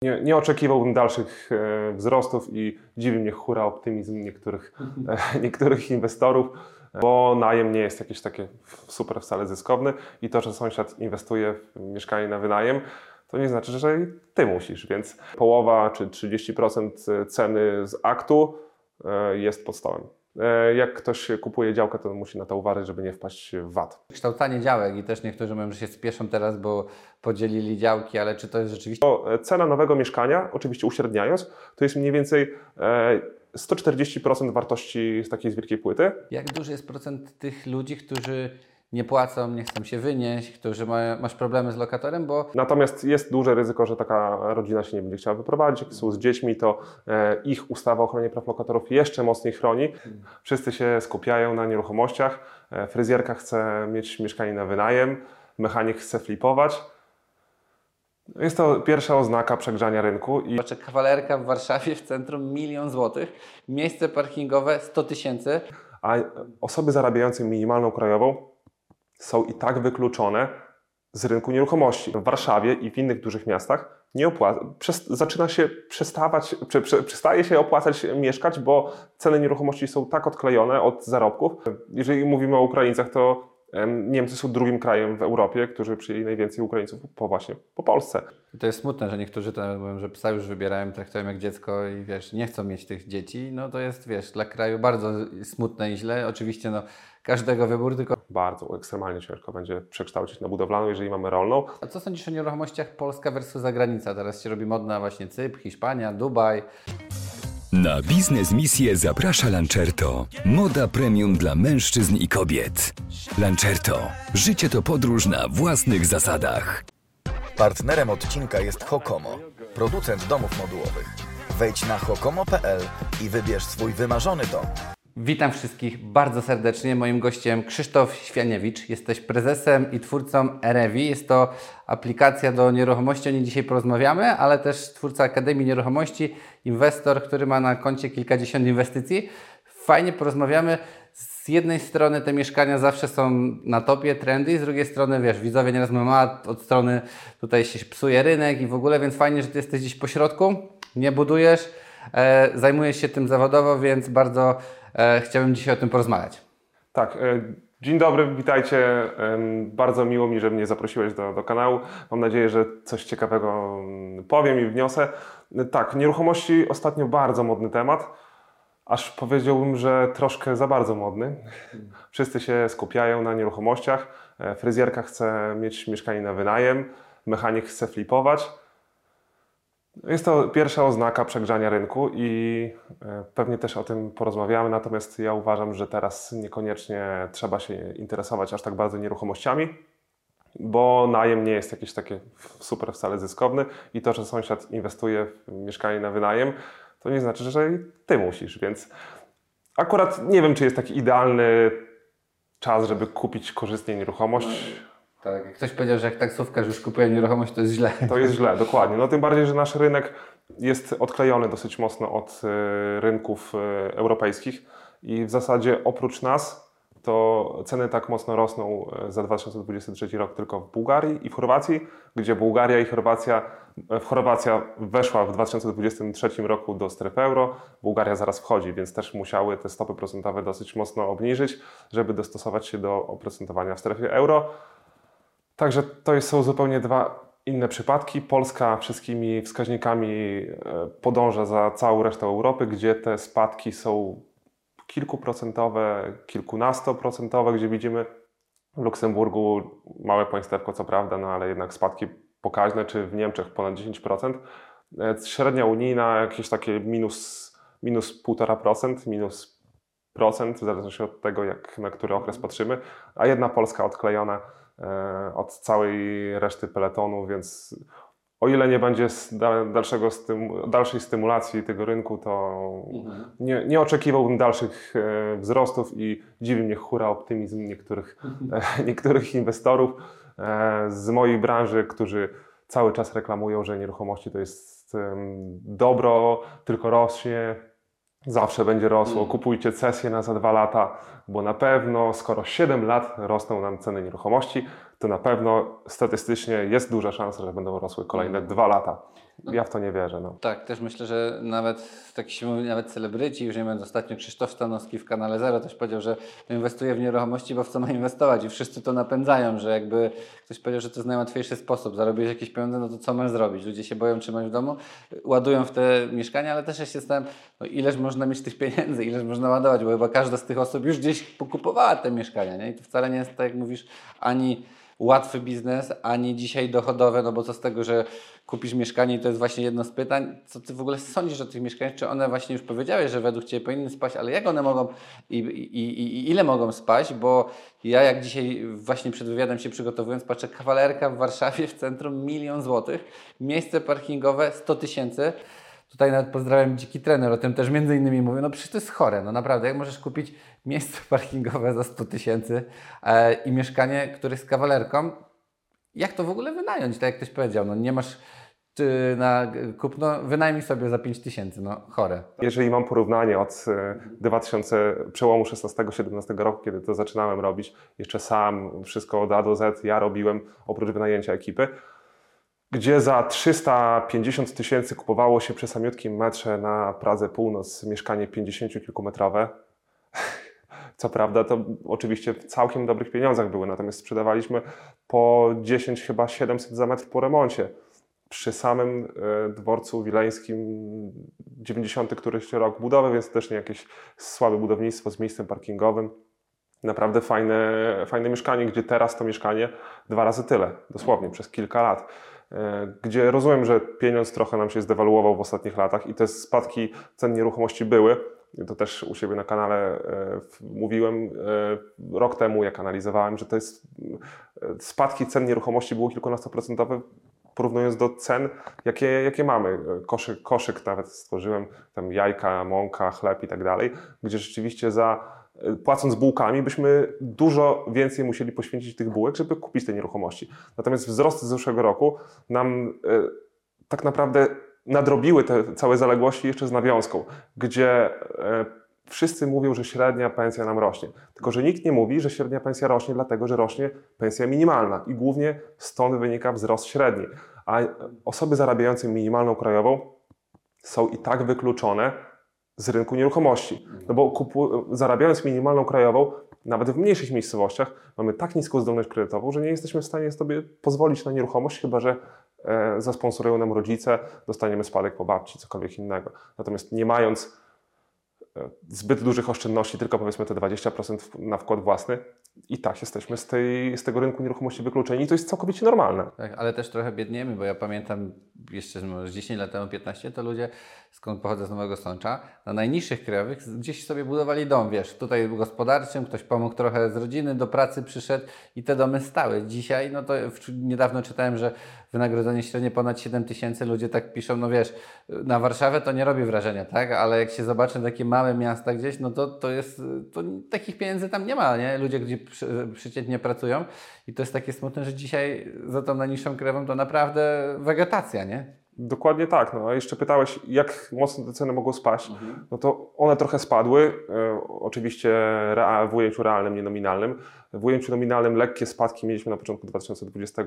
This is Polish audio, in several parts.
Nie oczekiwałbym dalszych wzrostów i dziwi mnie hura optymizm niektórych inwestorów, bo najem nie jest jakiś taki super wcale zyskowny i to, że sąsiad inwestuje w mieszkanie na wynajem, to nie znaczy, że i ty musisz, więc połowa czy 30% ceny z aktu jest pod stołem. Jak ktoś kupuje działkę, to musi na to uważać, żeby nie wpaść w VAT. Kształcanie działek i też niektórzy mówią, że się spieszą teraz, bo podzielili działki, ale czy to jest rzeczywiście... Cena nowego mieszkania, oczywiście uśredniając, to jest mniej więcej 140% wartości z takiej z wielkiej płyty. Jak duży jest procent tych ludzi, którzy nie płacą, nie chcą się wynieść, którzy masz problemy z lokatorem, bo... Natomiast jest duże ryzyko, że taka rodzina się nie będzie chciała wyprowadzić. Jak są z dziećmi, to ich ustawa o ochronie praw lokatorów jeszcze mocniej chroni. Wszyscy się skupiają na nieruchomościach. Fryzjerka chce mieć mieszkanie na wynajem, mechanik chce flipować. Jest to pierwsza oznaka przegrzania rynku. Patrzę, kawalerka w Warszawie w centrum 1 000 000 złotych, miejsce parkingowe 100 000. A osoby zarabiające minimalną krajową są i tak wykluczone z rynku nieruchomości. W Warszawie i w innych dużych miastach przestaje się opłacać mieszkać, bo ceny nieruchomości są tak odklejone od zarobków. Jeżeli mówimy o Ukraińcach, to Niemcy są drugim krajem w Europie, którzy przyjęli najwięcej Ukraińców po Polsce. To jest smutne, że niektórzy to mówią, że psa już wybierają, traktują jak dziecko i nie chcą mieć tych dzieci. No to jest, dla kraju bardzo smutne i źle. Oczywiście każdego wybór, tylko... Bardzo ekstremalnie ciężko będzie przekształcić na budowlaną, jeżeli mamy rolną. A co sądzisz o nieruchomościach Polska versus zagranica? Teraz się robi modna właśnie Cypr, Hiszpania, Dubaj. Na biznes misję zaprasza Lancerto. Moda premium dla mężczyzn i kobiet. Lancerto. Życie to podróż na własnych zasadach. Partnerem odcinka jest Hokomo, producent domów modułowych. Wejdź na hokomo.pl i wybierz swój wymarzony dom. Witam wszystkich bardzo serdecznie. Moim gościem Krzysztof Świaniewicz. Jesteś prezesem i twórcą Erevi. Jest to aplikacja do nieruchomości. O niej dzisiaj porozmawiamy, ale też twórca Akademii Nieruchomości, inwestor, który ma na koncie kilkadziesiąt inwestycji. Fajnie porozmawiamy. Z jednej strony te mieszkania zawsze są na topie, trendy, z drugiej strony, widzowie nieraz mówią, od strony tutaj się psuje rynek i w ogóle, więc fajnie, że Ty jesteś gdzieś po środku, nie budujesz, zajmujesz się tym zawodowo, więc bardzo chciałbym dzisiaj o tym porozmawiać. Tak, dzień dobry, witajcie. Bardzo miło mi, że mnie zaprosiłeś do kanału. Mam nadzieję, że coś ciekawego powiem i wniosę. Tak, nieruchomości ostatnio bardzo modny temat. Aż powiedziałbym, że troszkę za bardzo modny. Wszyscy się skupiają na nieruchomościach. Fryzjerka chce mieć mieszkanie na wynajem, mechanik chce flipować. Jest to pierwsza oznaka przegrzania rynku i pewnie też o tym porozmawiamy, natomiast ja uważam, że teraz niekoniecznie trzeba się interesować aż tak bardzo nieruchomościami, bo najem nie jest jakiś taki super wcale zyskowny i to, że sąsiad inwestuje w mieszkanie na wynajem, to nie znaczy, że i ty musisz, więc akurat nie wiem, czy jest taki idealny czas, żeby kupić korzystnie nieruchomość. Tak, jak ktoś powiedział, że jak taksówkarz już kupuje nieruchomość, to jest źle. To jest źle, dokładnie. No tym bardziej, że nasz rynek jest odklejony dosyć mocno od rynków europejskich i w zasadzie oprócz nas to ceny tak mocno rosną za 2023 rok tylko w Bułgarii i w Chorwacji, gdzie Bułgaria i Chorwacja weszła w 2023 roku do strefy euro, Bułgaria zaraz wchodzi, więc też musiały te stopy procentowe dosyć mocno obniżyć, żeby dostosować się do oprocentowania w strefie euro. Także to są zupełnie dwa inne przypadki. Polska wszystkimi wskaźnikami podąża za całą resztą Europy, gdzie te spadki są kilkuprocentowe, kilkunastoprocentowe, gdzie widzimy w Luksemburgu małe państewko, co prawda, no ale jednak spadki pokaźne, czy w Niemczech ponad 10%. Średnia unijna jakieś takie minus 1,5%, minus procent, w zależności od tego, na który okres patrzymy, a jedna Polska odklejona od całej reszty peletonu, więc o ile nie będzie dalszej stymulacji tego rynku, to nie oczekiwałbym dalszych wzrostów i dziwi mnie hura optymizm niektórych inwestorów z mojej branży, którzy cały czas reklamują, że nieruchomości to jest dobro, tylko rośnie, zawsze będzie rosło, kupujcie cesję na za 2 lata, bo na pewno skoro 7 lat rosną nam ceny nieruchomości, to na pewno statystycznie jest duża szansa, że będą rosły kolejne 2 lata. ja w to nie wierzę. No. Tak, też myślę, że nawet tak się mówi, nawet celebryci, już nie wiem, ostatnio Krzysztof Stanowski w kanale Zero też powiedział, że inwestuje w nieruchomości, bo w co ma inwestować i wszyscy to napędzają, że jakby ktoś powiedział, że to jest najłatwiejszy sposób, zarobić jakieś pieniądze, no to co masz zrobić? Ludzie się boją trzymać w domu, ładują w te mieszkania, ale też ja się zastanawiam, no ileż można mieć tych pieniędzy, ileż można ładować, bo chyba każda z tych osób już gdzieś pokupowała te mieszkania, nie? I to wcale nie jest tak, jak mówisz, ani łatwy biznes, ani dzisiaj dochodowe, no bo co z tego, że kupisz mieszkanie i to jest właśnie jedno z pytań, co Ty w ogóle sądzisz o tych mieszkaniach, czy one właśnie już powiedziałeś, że według Ciebie powinny spaść, ale jak one mogą i ile mogą spaść, bo ja jak dzisiaj właśnie przed wywiadem się przygotowując, patrzę, kawalerka w Warszawie w centrum 1 000 000 złotych, miejsce parkingowe 100 000. Tutaj nawet pozdrawiam Dziki Trener, o tym też między innymi mówię, no przecież to jest chore, no naprawdę, jak możesz kupić miejsce parkingowe za 100 000 i mieszkanie, które jest kawalerką, jak to w ogóle wynająć, tak jak ktoś powiedział, no nie masz na kupno, wynajmij sobie za 5 000, no chore. Jeżeli mam porównanie od przełomu 16-17 roku, kiedy to zaczynałem robić, jeszcze sam, wszystko od A do Z ja robiłem, oprócz wynajęcia ekipy, gdzie za 350 000 kupowało się przy samiutkim metrze na Pradze Północ mieszkanie 50-kilkumetrowe. Co prawda to oczywiście w całkiem dobrych pieniądzach były, natomiast sprzedawaliśmy po 10 chyba 700 za metr po remoncie. Przy samym dworcu wileńskim 90 któryś rok budowy, więc też nie jakieś słabe budownictwo z miejscem parkingowym. Naprawdę fajne mieszkanie, gdzie teraz to mieszkanie 2 razy tyle, dosłownie przez kilka lat. Gdzie rozumiem, że pieniądz trochę nam się zdewaluował w ostatnich latach i te spadki cen nieruchomości były. To też u siebie na kanale mówiłem rok temu, jak analizowałem, że to jest spadki cen nieruchomości było kilkunastoprocentowe, porównując do cen, jakie mamy. Koszyk nawet stworzyłem, tam jajka, mąka, chleb i tak dalej, gdzie rzeczywiście płacąc bułkami, byśmy dużo więcej musieli poświęcić tych bułek, żeby kupić te nieruchomości. Natomiast wzrosty z zeszłego roku nam tak naprawdę nadrobiły te całe zaległości jeszcze z nawiązką, gdzie wszyscy mówią, że średnia pensja nam rośnie. Tylko że nikt nie mówi, że średnia pensja rośnie dlatego, że rośnie pensja minimalna i głównie stąd wynika wzrost średni. A osoby zarabiające minimalną krajową są i tak wykluczone z rynku nieruchomości. No bo zarabiając minimalną krajową, nawet w mniejszych miejscowościach, mamy tak niską zdolność kredytową, że nie jesteśmy w stanie sobie pozwolić na nieruchomość, chyba że zasponsorują nam rodzice, dostaniemy spadek po babci, cokolwiek innego. Natomiast nie mając zbyt dużych oszczędności, tylko powiedzmy te 20% na wkład własny, i tak jesteśmy z tego rynku nieruchomości wykluczeni i to jest całkowicie normalne. Tak, ale też trochę biedniemy, bo ja pamiętam jeszcze może 10 lat temu, 15, to ludzie, skąd pochodzę z Nowego Sącza, na najniższych krajowych gdzieś sobie budowali dom, wiesz, tutaj gospodarczym, ktoś pomógł trochę z rodziny, do pracy przyszedł i te domy stały. Dzisiaj, no to niedawno czytałem, że wynagrodzenie średnie ponad 7 000, ludzie tak piszą, no wiesz, na Warszawę to nie robi wrażenia, tak, ale jak się zobaczy na takie małe miasta gdzieś, no to takich pieniędzy tam nie ma, nie? Ludzie, gdzie przeciętnie pracują i to jest takie smutne, że dzisiaj za tą najniższą krajową to naprawdę wegetacja, nie? Dokładnie tak. No, a jeszcze pytałeś, jak mocno te ceny mogą spaść. No to one trochę spadły. Oczywiście w ujęciu realnym, nie nominalnym. W ujęciu nominalnym lekkie spadki mieliśmy na początku 2020,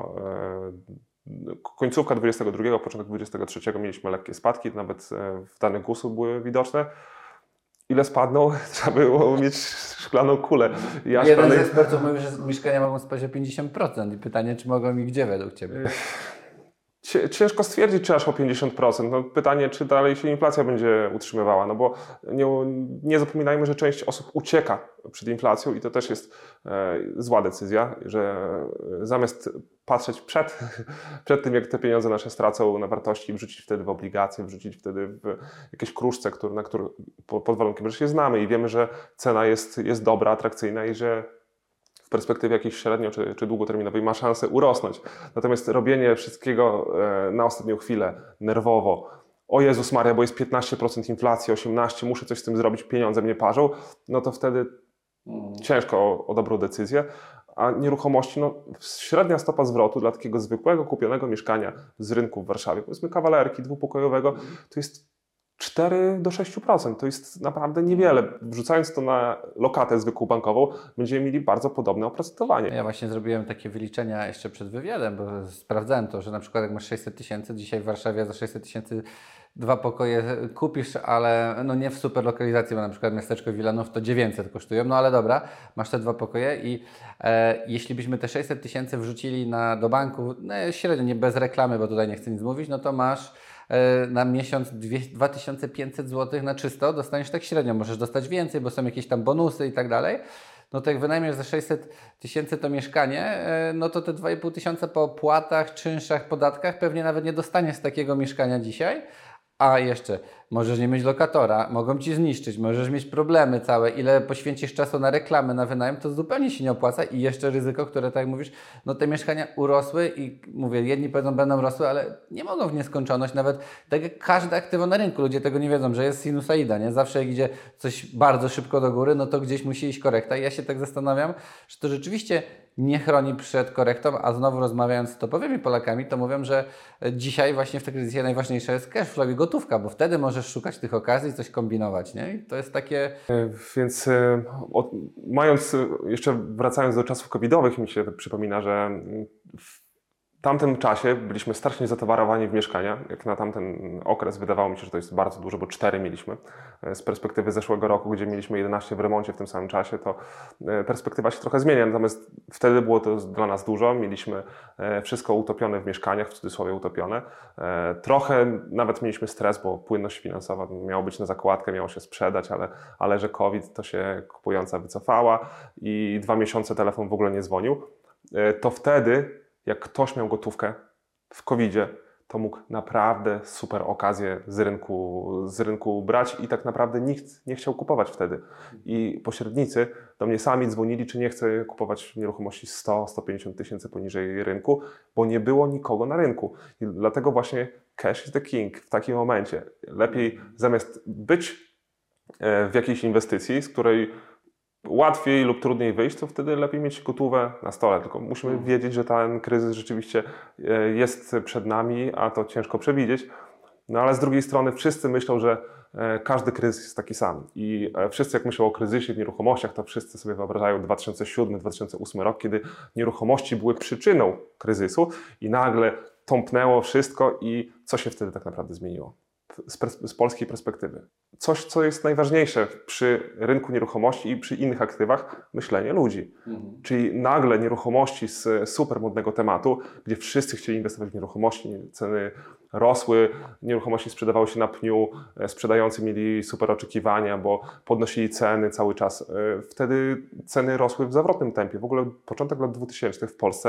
końcówka 2022, początek 2023 mieliśmy lekkie spadki, nawet w danych GUS-u były widoczne. Ile spadną? Trzeba było mieć szklaną kulę. Jeden z ekspertów mówi, że mieszkania mogą spaść o 50% i pytanie, czy mogą i gdzie według Ciebie? Ciężko stwierdzić, czy aż o 50%. No, pytanie, czy dalej się inflacja będzie utrzymywała, no bo nie zapominajmy, że część osób ucieka przed inflacją i to też jest zła decyzja, że zamiast patrzeć przed tym, jak te pieniądze nasze stracą na wartości, wrzucić wtedy w obligacje, wrzucić wtedy w jakieś kruszce, pod warunkiem, że się znamy i wiemy, że cena jest dobra, atrakcyjna i że w perspektywie jakiejś średnio czy długoterminowej ma szansę urosnąć. Natomiast robienie wszystkiego na ostatnią chwilę, nerwowo, o Jezus Maria, bo jest 15% inflacji, 18%, muszę coś z tym zrobić, pieniądze mnie parzą, no to wtedy ciężko o dobrą decyzję. A nieruchomości, no średnia stopa zwrotu dla takiego zwykłego kupionego mieszkania z rynku w Warszawie, powiedzmy kawalerki dwupokojowego, to jest 4 do 6%. To jest naprawdę niewiele. Wrzucając to na lokatę zwykłą bankową, będziemy mieli bardzo podobne oprocentowanie. Ja właśnie zrobiłem takie wyliczenia jeszcze przed wywiadem, bo sprawdzałem to, że na przykład jak masz 600 tysięcy, dzisiaj w Warszawie za 600 tysięcy 2 pokoje kupisz, ale no nie w super lokalizacji, bo na przykład miasteczko Wilanów to 900 kosztują, no ale dobra, masz te 2 pokoje i jeśli byśmy te 600 tysięcy wrzucili do banku, no średnio, nie bez reklamy, bo tutaj nie chcę nic mówić, no to masz na miesiąc 2500 zł na czysto, dostaniesz tak średnio, możesz dostać więcej, bo są jakieś tam bonusy i tak dalej. No to jak wynajmiesz za 600 tysięcy to mieszkanie, no to te 2,5 tysiąca po opłatach, czynszach, podatkach pewnie nawet nie dostaniesz z takiego mieszkania dzisiaj. A jeszcze, możesz nie mieć lokatora, mogą Ci zniszczyć, możesz mieć problemy całe, ile poświęcisz czasu na reklamy, na wynajem, to zupełnie się nie opłaca i jeszcze ryzyko, które tak jak mówisz, no te mieszkania urosły i mówię, jedni powiedzą będą rosły, ale nie mogą w nieskończoność, nawet tak jak każde aktywo na rynku, ludzie tego nie wiedzą, że jest sinusoida, nie? Zawsze jak idzie coś bardzo szybko do góry, no to gdzieś musi iść korekta i ja się tak zastanawiam, że to rzeczywiście nie chroni przed korektą, a znowu rozmawiając z topowymi Polakami, to mówią, że dzisiaj właśnie w tej kryzysie najważniejsze jest cash flow i gotówka, bo wtedy możesz szukać tych okazji, coś kombinować, nie? I to jest takie... Więc jeszcze wracając do czasów covidowych, mi się przypomina, że w tamtym czasie byliśmy strasznie zatowarowani w mieszkania. Jak na tamten okres wydawało mi się, że to jest bardzo dużo, bo 4 mieliśmy. Z perspektywy zeszłego roku, gdzie mieliśmy 11 w remoncie w tym samym czasie, to perspektywa się trochę zmienia. Natomiast wtedy było to dla nas dużo. Mieliśmy wszystko utopione w mieszkaniach, w cudzysłowie utopione. Trochę nawet mieliśmy stres, bo płynność finansowa miała być na zakładkę, miało się sprzedać, ale że COVID, to się kupująca wycofała i 2 miesiące telefon w ogóle nie dzwonił. To wtedy, jak ktoś miał gotówkę w COVID-zie, to mógł naprawdę super okazję z rynku brać i tak naprawdę nikt nie chciał kupować wtedy. I pośrednicy do mnie sami dzwonili, czy nie chcę kupować nieruchomości 100-150 tysięcy poniżej rynku, bo nie było nikogo na rynku. I dlatego właśnie cash is the king w takim momencie. Lepiej zamiast być w jakiejś inwestycji, z której łatwiej lub trudniej wyjść, to wtedy lepiej mieć gotówę na stole. Tylko musimy wiedzieć, że ten kryzys rzeczywiście jest przed nami, a to ciężko przewidzieć. No ale z drugiej strony wszyscy myślą, że każdy kryzys jest taki sam. I wszyscy jak myślą o kryzysie w nieruchomościach, to wszyscy sobie wyobrażają 2007-2008 rok, kiedy nieruchomości były przyczyną kryzysu i nagle tąpnęło wszystko i co się wtedy tak naprawdę zmieniło? Z polskiej perspektywy. Coś, co jest najważniejsze przy rynku nieruchomości i przy innych aktywach, myślenie ludzi. Czyli nagle nieruchomości z super modnego tematu, gdzie wszyscy chcieli inwestować w nieruchomości, ceny rosły, nieruchomości sprzedawały się na pniu, sprzedający mieli super oczekiwania, bo podnosili ceny cały czas. Wtedy ceny rosły w zawrotnym tempie. W ogóle początek lat 2000 w Polsce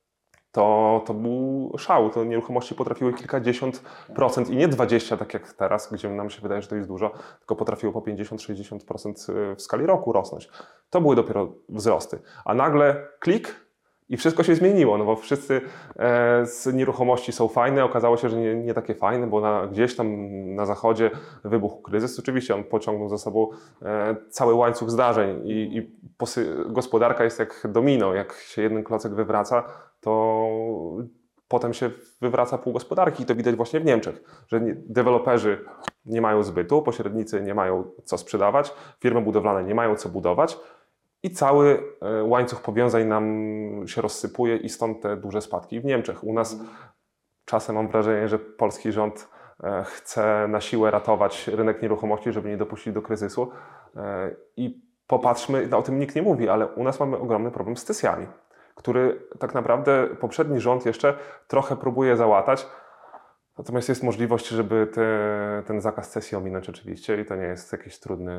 to był szał. To nieruchomości potrafiły kilkadziesiąt procent i nie 20, tak jak teraz, gdzie nam się wydaje, że to jest dużo, tylko potrafiło po 50-60% w skali roku rosnąć. To były dopiero wzrosty. A nagle klik i wszystko się zmieniło, no bo wszyscy z nieruchomości są fajne. Okazało się, że nie takie fajne, bo gdzieś tam na zachodzie wybuchł kryzys. Oczywiście on pociągnął za sobą cały łańcuch zdarzeń i gospodarka jest jak domino. Jak się jeden klocek wywraca, to potem się wywraca pół gospodarki i to widać właśnie w Niemczech, że deweloperzy nie mają zbytu, pośrednicy nie mają co sprzedawać, firmy budowlane nie mają co budować i cały łańcuch powiązań nam się rozsypuje i stąd te duże spadki w Niemczech. U nas czasem mam wrażenie, że polski rząd chce na siłę ratować rynek nieruchomości, żeby nie dopuścić do kryzysu i popatrzmy, o tym nikt nie mówi, ale u nas mamy ogromny problem z cesjami, który tak naprawdę poprzedni rząd jeszcze trochę próbuje załatać. Natomiast jest możliwość, żeby ten zakaz cesji ominąć oczywiście i to nie jest jakiś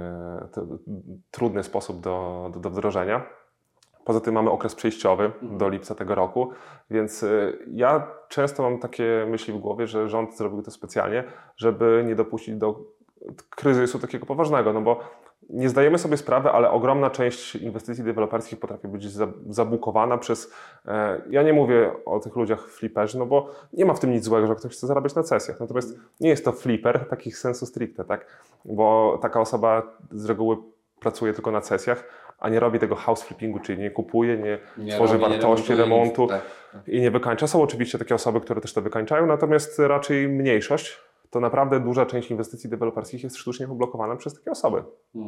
trudny sposób do wdrożenia. Poza tym mamy okres przejściowy do lipca tego roku, więc ja często mam takie myśli w głowie, że rząd zrobił to specjalnie, żeby nie dopuścić do kryzysu takiego poważnego, no bo nie zdajemy sobie sprawy, ale ogromna część inwestycji deweloperskich potrafi być zabukowana przez... Ja nie mówię o tych ludziach fliperzy, no bo nie ma w tym nic złego, że ktoś chce zarabiać na cesjach. Natomiast nie jest to flipper takich sensu stricte, tak? Bo taka osoba z reguły pracuje tylko na cesjach, a nie robi tego house flippingu, czyli nie kupuje, nie tworzy wartości, remontu i nie wykańcza. Są oczywiście takie osoby, które też to wykańczają, natomiast raczej mniejszość to naprawdę duża część inwestycji deweloperskich jest sztucznie poblokowana przez takie osoby.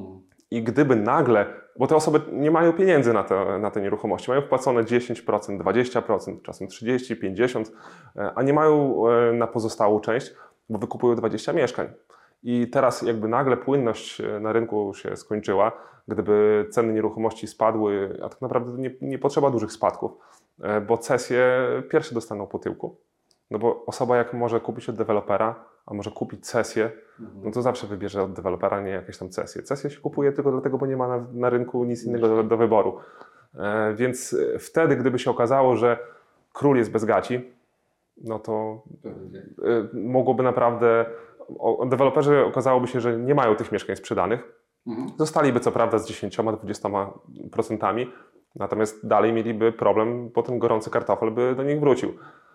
I gdyby nagle, bo te osoby nie mają pieniędzy na te nieruchomości, mają wpłacone 10%, 20%, czasem 30%, 50%, a nie mają na pozostałą część, bo wykupują 20 mieszkań. I teraz jakby nagle płynność na rynku się skończyła, gdyby ceny nieruchomości spadły, a tak naprawdę nie potrzeba dużych spadków, bo cesje pierwsze dostaną po tyłku. No bo osoba jak może kupić od dewelopera, a może kupić cesję, no to zawsze wybierze od dewelopera, nie jakieś tam cesje. Cesję się kupuje tylko dlatego, bo nie ma na rynku nic innego do wyboru. Więc wtedy, gdyby się okazało, że król jest bez gaci, no to mogłoby naprawdę, deweloperzy okazałoby się, że nie mają tych mieszkań sprzedanych. Zostaliby co prawda z 10-20%, natomiast dalej mieliby problem, bo ten gorący kartofel by do nich wrócił.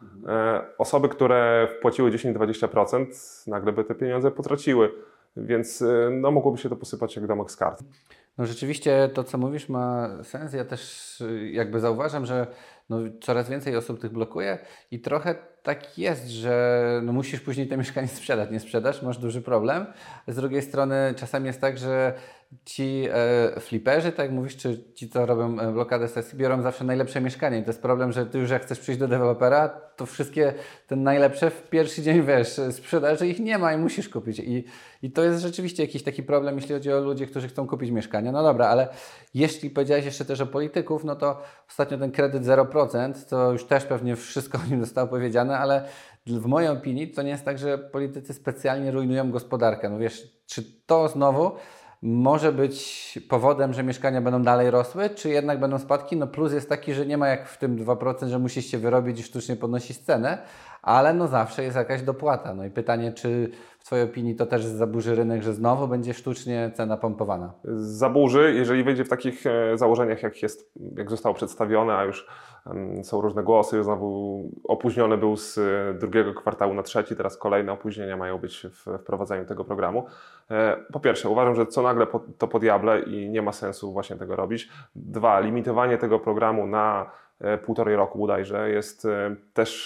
Osoby, które wpłaciły 10-20%, nagle by te pieniądze potraciły, więc no, mogłoby się to posypać jak domek z kart. No rzeczywiście to, co mówisz, ma sens. Ja też jakby zauważam, że no, coraz więcej osób tych blokuje i trochę tak jest, że no, musisz później te mieszkanie sprzedać. Nie sprzedasz, masz duży problem. Z drugiej strony czasami jest tak, że ci fliperzy, tak jak mówisz, czy ci, co robią blokadę sesji, biorą zawsze najlepsze mieszkanie. I to jest problem, że ty już jak chcesz przyjść do dewelopera, to wszystkie te najlepsze w pierwszy dzień, wiesz, sprzedaży ich nie ma i musisz kupić. I to jest rzeczywiście jakiś taki problem, jeśli chodzi o ludzi, którzy chcą kupić mieszkania. No dobra, ale jeśli powiedziałeś jeszcze też o polityków, no to ostatnio ten kredyt 0%, to już też pewnie wszystko o nim zostało powiedziane, ale w mojej opinii to nie jest tak, że politycy specjalnie rujnują gospodarkę. No wiesz, czy to znowu może być powodem, że mieszkania będą dalej rosły, czy jednak będą spadki? No plus jest taki, że nie ma jak w tym 2%, że musisz się wyrobić i sztucznie podnosić cenę, ale no zawsze jest jakaś dopłata. No i pytanie, czy w Twojej opinii to też zaburzy rynek, że znowu będzie sztucznie cena pompowana? Zaburzy, jeżeli wyjdzie w takich założeniach, jak zostało przedstawione, a już są różne głosy, znowu opóźniony był z drugiego kwartału na trzeci, teraz kolejne opóźnienia mają być w wprowadzeniu tego programu. Po pierwsze, uważam, że co nagle to po diable i nie ma sensu właśnie tego robić. Dwa, limitowanie tego programu na 1,5 roku bodajże jest też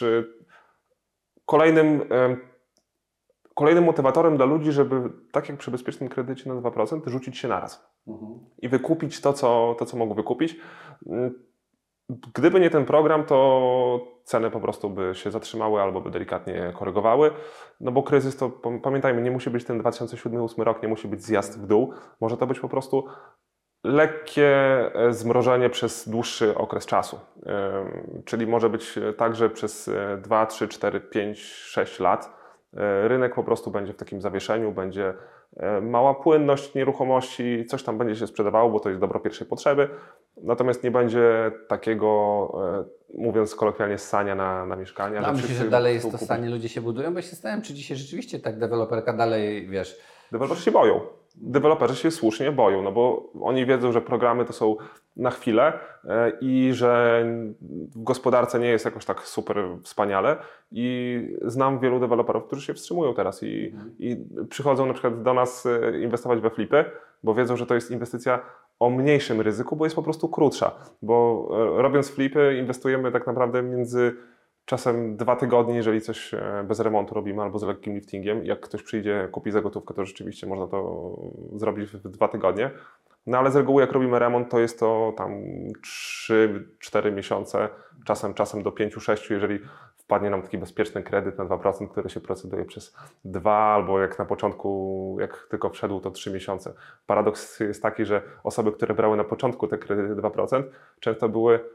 kolejnym motywatorem dla ludzi, żeby tak jak przy bezpiecznym kredycie na 2% rzucić się naraz i wykupić to, co mogą wykupić. Gdyby nie ten program, to ceny po prostu by się zatrzymały albo by delikatnie korygowały, no bo kryzys to, pamiętajmy, nie musi być ten 2007-2008 rok, nie musi być zjazd w dół, może to być po prostu lekkie zmrożenie przez dłuższy okres czasu. Czyli może być tak, że przez 2, 3, 4, 5, 6 lat rynek po prostu będzie w takim zawieszeniu, będzie mała płynność nieruchomości, coś tam będzie się sprzedawało, bo to jest dobro pierwszej potrzeby, natomiast nie będzie takiego, mówiąc kolokwialnie, ssania na mieszkania. No, myślisz, że dalej jest to ssanie, ludzie się budują? Bo się zastanawiam, czy dzisiaj rzeczywiście tak deweloperka dalej, wiesz... Deweloperzy się boją. Deweloperzy się słusznie boją, no bo oni wiedzą, że programy to są na chwilę i że w gospodarce nie jest jakoś tak super wspaniale i znam wielu deweloperów, którzy się wstrzymują teraz i przychodzą na przykład do nas inwestować we flipy, bo wiedzą, że to jest inwestycja o mniejszym ryzyku, bo jest po prostu krótsza, bo robiąc flipy inwestujemy tak naprawdę między czasem 2 tygodnie, jeżeli coś bez remontu robimy albo z lekkim liftingiem. Jak ktoś przyjdzie, kupi za gotówkę, to rzeczywiście można to zrobić w 2 tygodnie. No ale z reguły jak robimy remont, to jest to tam 3-4 miesiące, czasem do 5-6, jeżeli wpadnie nam taki bezpieczny kredyt na 2%, który się proceduje przez 2 albo jak na początku, jak tylko wszedł, to 3 miesiące. Paradoks jest taki, że osoby, które brały na początku te kredyty 2%, często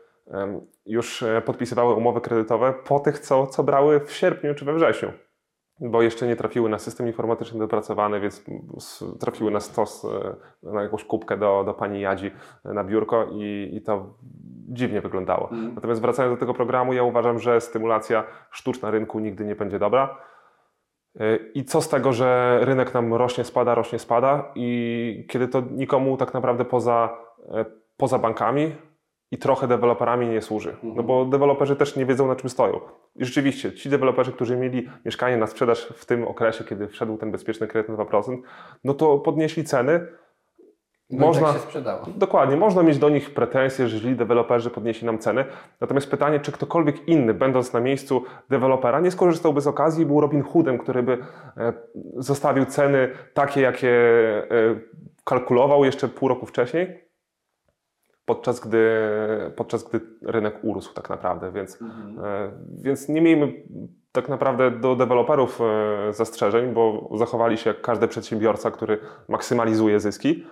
już podpisywały umowy kredytowe po tych, co brały w sierpniu czy we wrześniu, bo jeszcze nie trafiły na system informatyczny dopracowany, więc trafiły na stos, na jakąś kubkę do pani Jadzi na biurko i to dziwnie wyglądało. Natomiast wracając do tego programu, ja uważam, że stymulacja sztuczna rynku nigdy nie będzie dobra. I co z tego, że rynek nam rośnie, spada i kiedy to nikomu tak naprawdę poza bankami i trochę deweloperami nie służy. No bo deweloperzy też nie wiedzą, na czym stoją. I rzeczywiście, ci deweloperzy, którzy mieli mieszkanie na sprzedaż w tym okresie, kiedy wszedł ten bezpieczny kredyt na 2%, no to podnieśli ceny, Można tak się sprzedało. Dokładnie, można mieć do nich pretensje, że źli deweloperzy podnieśli nam ceny. Natomiast pytanie, czy ktokolwiek inny, będąc na miejscu dewelopera, nie skorzystałby z okazji i był Robin Hoodem, który by zostawił ceny takie, jakie kalkulował jeszcze pół roku wcześniej, podczas gdy rynek urósł tak naprawdę. Więc nie miejmy tak naprawdę do deweloperów zastrzeżeń, bo zachowali się jak każdy przedsiębiorca, który maksymalizuje zyski.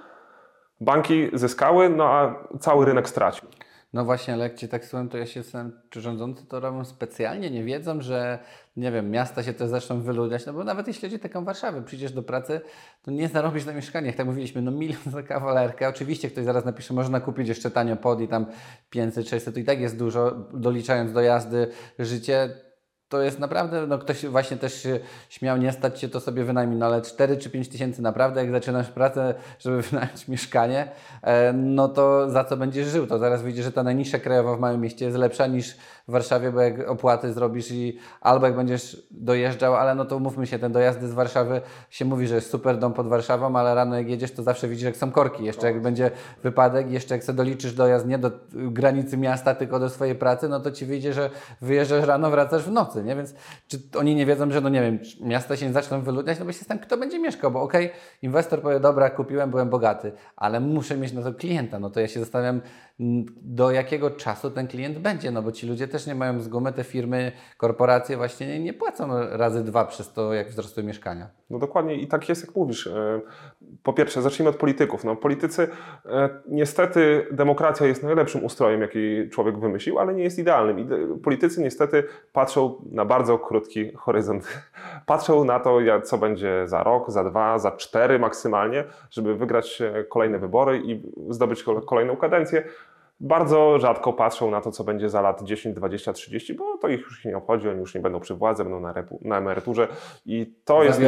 Banki zyskały, no a cały rynek stracił. No właśnie, ale jak Cię tak słucham, to ja się zastanawiam, czy rządzący to robią specjalnie, nie wiedzą, że nie wiem, miasta się też zaczną wyludniać, no bo nawet jeśli chodzi o taką Warszawę, przyjdziesz do pracy, to nie zarobisz na mieszkanie, jak tak mówiliśmy, no 1 000 000 za kawalerkę, oczywiście ktoś zaraz napisze, można kupić jeszcze tanio pod i tam 500, 600, to i tak jest dużo, doliczając do jazdy życie. To jest naprawdę, no ktoś właśnie też się śmiał, nie stać się, to sobie wynajmij, no ale 4 czy 5 tysięcy naprawdę, jak zaczynasz pracę, żeby wynająć mieszkanie, no to za co będziesz żył? To zaraz wyjdzie, że ta najniższa krajowa w małym mieście jest lepsza niż w Warszawie, bo jak opłaty zrobisz albo jak będziesz dojeżdżał, ale no to umówmy się, ten dojazdy z Warszawy się mówi, że jest super dom pod Warszawą, ale rano jak jedziesz, to zawsze widzisz, jak są korki. Jeszcze jak będzie wypadek, jeszcze jak sobie doliczysz dojazd nie do granicy miasta, tylko do swojej pracy, no to ci wyjdzie, że wyjeżdżasz rano, wracasz w nocy, nie? Więc czy oni nie wiedzą, że no nie wiem, miasta się nie zaczną wyludniać, no bo się zastanawiam, kto będzie mieszkał, bo okej, inwestor powie, dobra, kupiłem, byłem bogaty, ale muszę mieć na to klienta, no to ja się zastanawiam, do jakiego czasu ten klient będzie, no bo ci ludzie też nie mają z gumy, te firmy, korporacje właśnie nie płacą razy 2 przez to, jak wzrosły mieszkania. No dokładnie i tak jest, jak mówisz. Po pierwsze, zacznijmy od polityków. No, politycy, niestety demokracja jest najlepszym ustrojem, jaki człowiek wymyślił, ale nie jest idealnym. I politycy niestety patrzą na bardzo krótki horyzont. Patrzą na to, co będzie za rok, za 2, za 4 maksymalnie, żeby wygrać kolejne wybory i zdobyć kolejną kadencję. Bardzo rzadko patrzą na to, co będzie za lat 10, 20, 30, bo to ich już nie obchodzi, oni już nie będą przy władzy, będą na emeryturze i to jest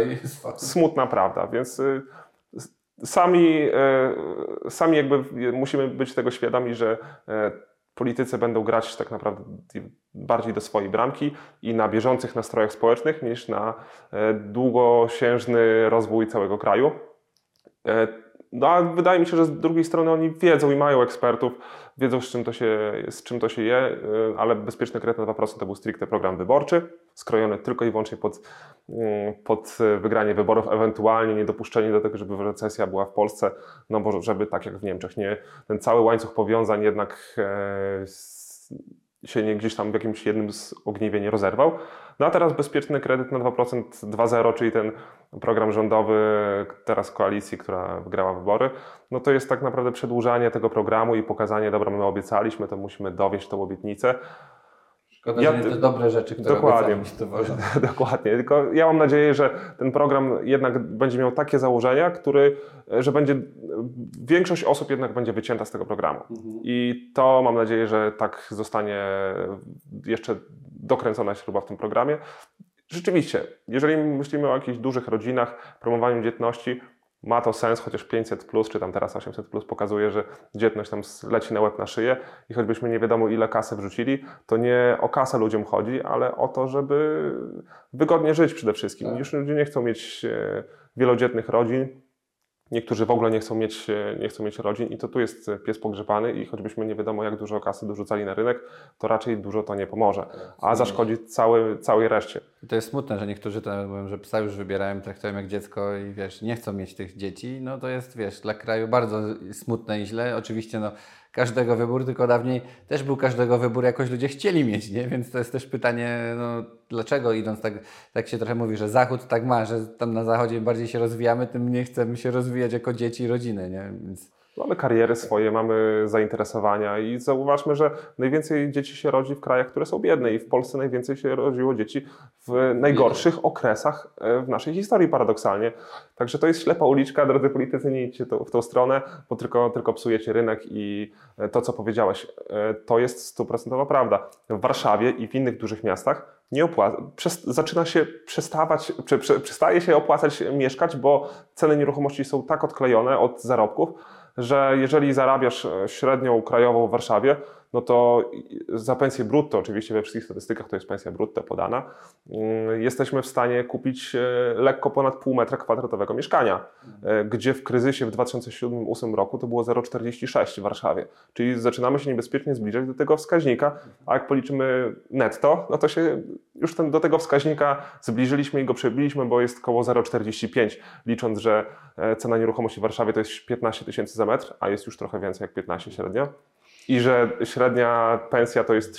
smutna prawda, więc sami jakby musimy być tego świadomi, że politycy będą grać tak naprawdę bardziej do swojej bramki i na bieżących nastrojach społecznych niż na długosiężny rozwój całego kraju. No a wydaje mi się, że z drugiej strony oni wiedzą i mają ekspertów, wiedzą z czym to się je, ale bezpieczny kredyt na 2% to był stricte program wyborczy, skrojony tylko i wyłącznie pod wygranie wyborów, ewentualnie niedopuszczenie do tego, żeby recesja była w Polsce, no bo żeby tak jak w Niemczech, ten cały łańcuch powiązań jednak się gdzieś tam w jakimś jednym z ogniwie nie rozerwał. No a teraz bezpieczny kredyt na 2%, 2.0, czyli ten program rządowy teraz koalicji, która wygrała wybory, no to jest tak naprawdę przedłużanie tego programu i pokazanie, dobra, my obiecaliśmy, to musimy dowieść tą obietnicę. Szkoda, że nie te dobre rzeczy, które dokładnie, się toworzą. Dokładnie, tylko ja mam nadzieję, że ten program jednak będzie miał takie założenia, że większość osób jednak będzie wycięta z tego programu. I to mam nadzieję, że tak zostanie jeszcze dokręcona śruba w tym programie. Rzeczywiście, jeżeli myślimy o jakichś dużych rodzinach, promowaniu dzietności, ma to sens, chociaż 500+, czy tam teraz 800+ pokazuje, że dzietność tam leci na łeb na szyję i choćbyśmy nie wiadomo ile kasy wrzucili, to nie o kasę ludziom chodzi, ale o to, żeby wygodnie żyć przede wszystkim. Tak. Już ludzie nie chcą mieć wielodzietnych rodzin, niektórzy w ogóle nie chcą mieć rodzin i to tu jest pies pogrzebany i choćbyśmy nie wiadomo jak dużo kasy dorzucali na rynek, to raczej dużo to nie pomoże, a zaszkodzi całej reszcie. I to jest smutne, że niektórzy to mówią, że psa już wybierają, traktują jak dziecko i wiesz, nie chcą mieć tych dzieci, no to jest, wiesz, dla kraju bardzo smutne i źle. Oczywiście no każdego wybór, tylko dawniej też był każdego wybór, jakoś ludzie chcieli mieć, nie? Więc to jest też pytanie, no dlaczego idąc tak się trochę mówi, że Zachód tak ma, że tam na Zachodzie im bardziej się rozwijamy, tym mniej chcemy się rozwijać jako dzieci i rodziny, nie? Więc... Mamy kariery swoje, mamy zainteresowania i zauważmy, że najwięcej dzieci się rodzi w krajach, które są biedne i w Polsce najwięcej się rodziło dzieci w najgorszych okresach w naszej historii paradoksalnie. Także to jest ślepa uliczka, drodzy politycy, nie idźcie w tą stronę, bo tylko psujecie rynek i to, co powiedziałeś, to jest 100% prawda. W Warszawie i w innych dużych miastach przestaje się opłacać mieszkać, bo ceny nieruchomości są tak odklejone od zarobków, że jeżeli zarabiasz średnią krajową w Warszawie, no to za pensję brutto, oczywiście we wszystkich statystykach to jest pensja brutto podana, jesteśmy w stanie kupić lekko ponad pół metra kwadratowego mieszkania, gdzie w kryzysie w 2007-2008 roku to było 0,46 w Warszawie. Czyli zaczynamy się niebezpiecznie zbliżać do tego wskaźnika, a jak policzymy netto, no to się już do tego wskaźnika zbliżyliśmy i go przebiliśmy, bo jest około 0,45, licząc, że cena nieruchomości w Warszawie to jest 15 000 za metr, a jest już trochę więcej jak 15 średnio. I że średnia pensja to jest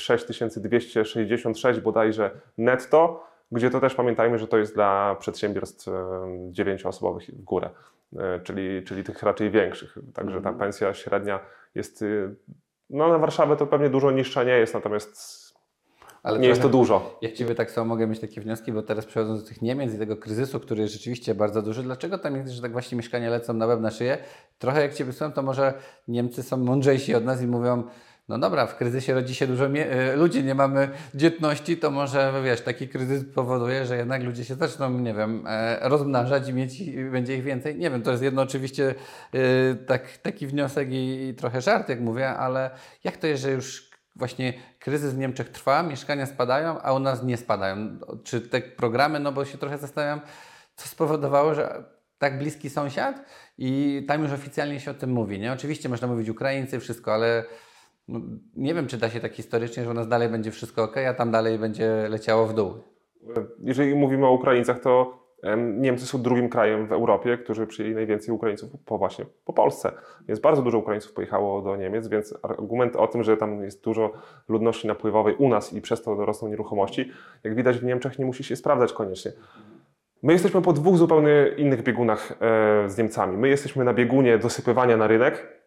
6266 bodajże netto, gdzie to też pamiętajmy, że to jest dla przedsiębiorstw 9-osobowych w górę, czyli tych raczej większych. Także ta pensja średnia jest, no na Warszawę to pewnie dużo niższa nie jest, natomiast ale nie jest to dużo. Jak Ciebie tak samo mogę mieć takie wnioski, bo teraz przechodząc do tych Niemiec i tego kryzysu, który jest rzeczywiście bardzo duży, dlaczego tam jest, że tak właśnie mieszkania lecą na łeb na szyję? Trochę jak Ciebie słucham, to może Niemcy są mądrzejsi od nas i mówią, no dobra, w kryzysie rodzi się dużo ludzi, nie mamy dzietności, to może, wiesz, taki kryzys powoduje, że jednak ludzie się zaczną, nie wiem, rozmnażać i będzie ich więcej. Nie wiem, to jest jedno oczywiście taki wniosek i trochę żart, jak mówię, ale jak to jest, że już właśnie kryzys w Niemczech trwa, mieszkania spadają, a u nas nie spadają? Czy te programy, no bo się trochę zastanawiam, co spowodowało, że tak bliski sąsiad i tam już oficjalnie się o tym mówi, nie? Oczywiście można mówić Ukraińcy, wszystko, ale no, nie wiem, czy da się tak historycznie, że u nas dalej będzie wszystko ok, a tam dalej będzie leciało w dół. Jeżeli mówimy o Ukraińcach, to Niemcy są drugim krajem w Europie, którzy przyjęli najwięcej Ukraińców po Polsce. Więc bardzo dużo Ukraińców pojechało do Niemiec, więc argument o tym, że tam jest dużo ludności napływowej u nas i przez to rosną nieruchomości, jak widać w Niemczech nie musi się sprawdzać koniecznie. My jesteśmy po dwóch zupełnie innych biegunach z Niemcami. My jesteśmy na biegunie dosypywania na rynek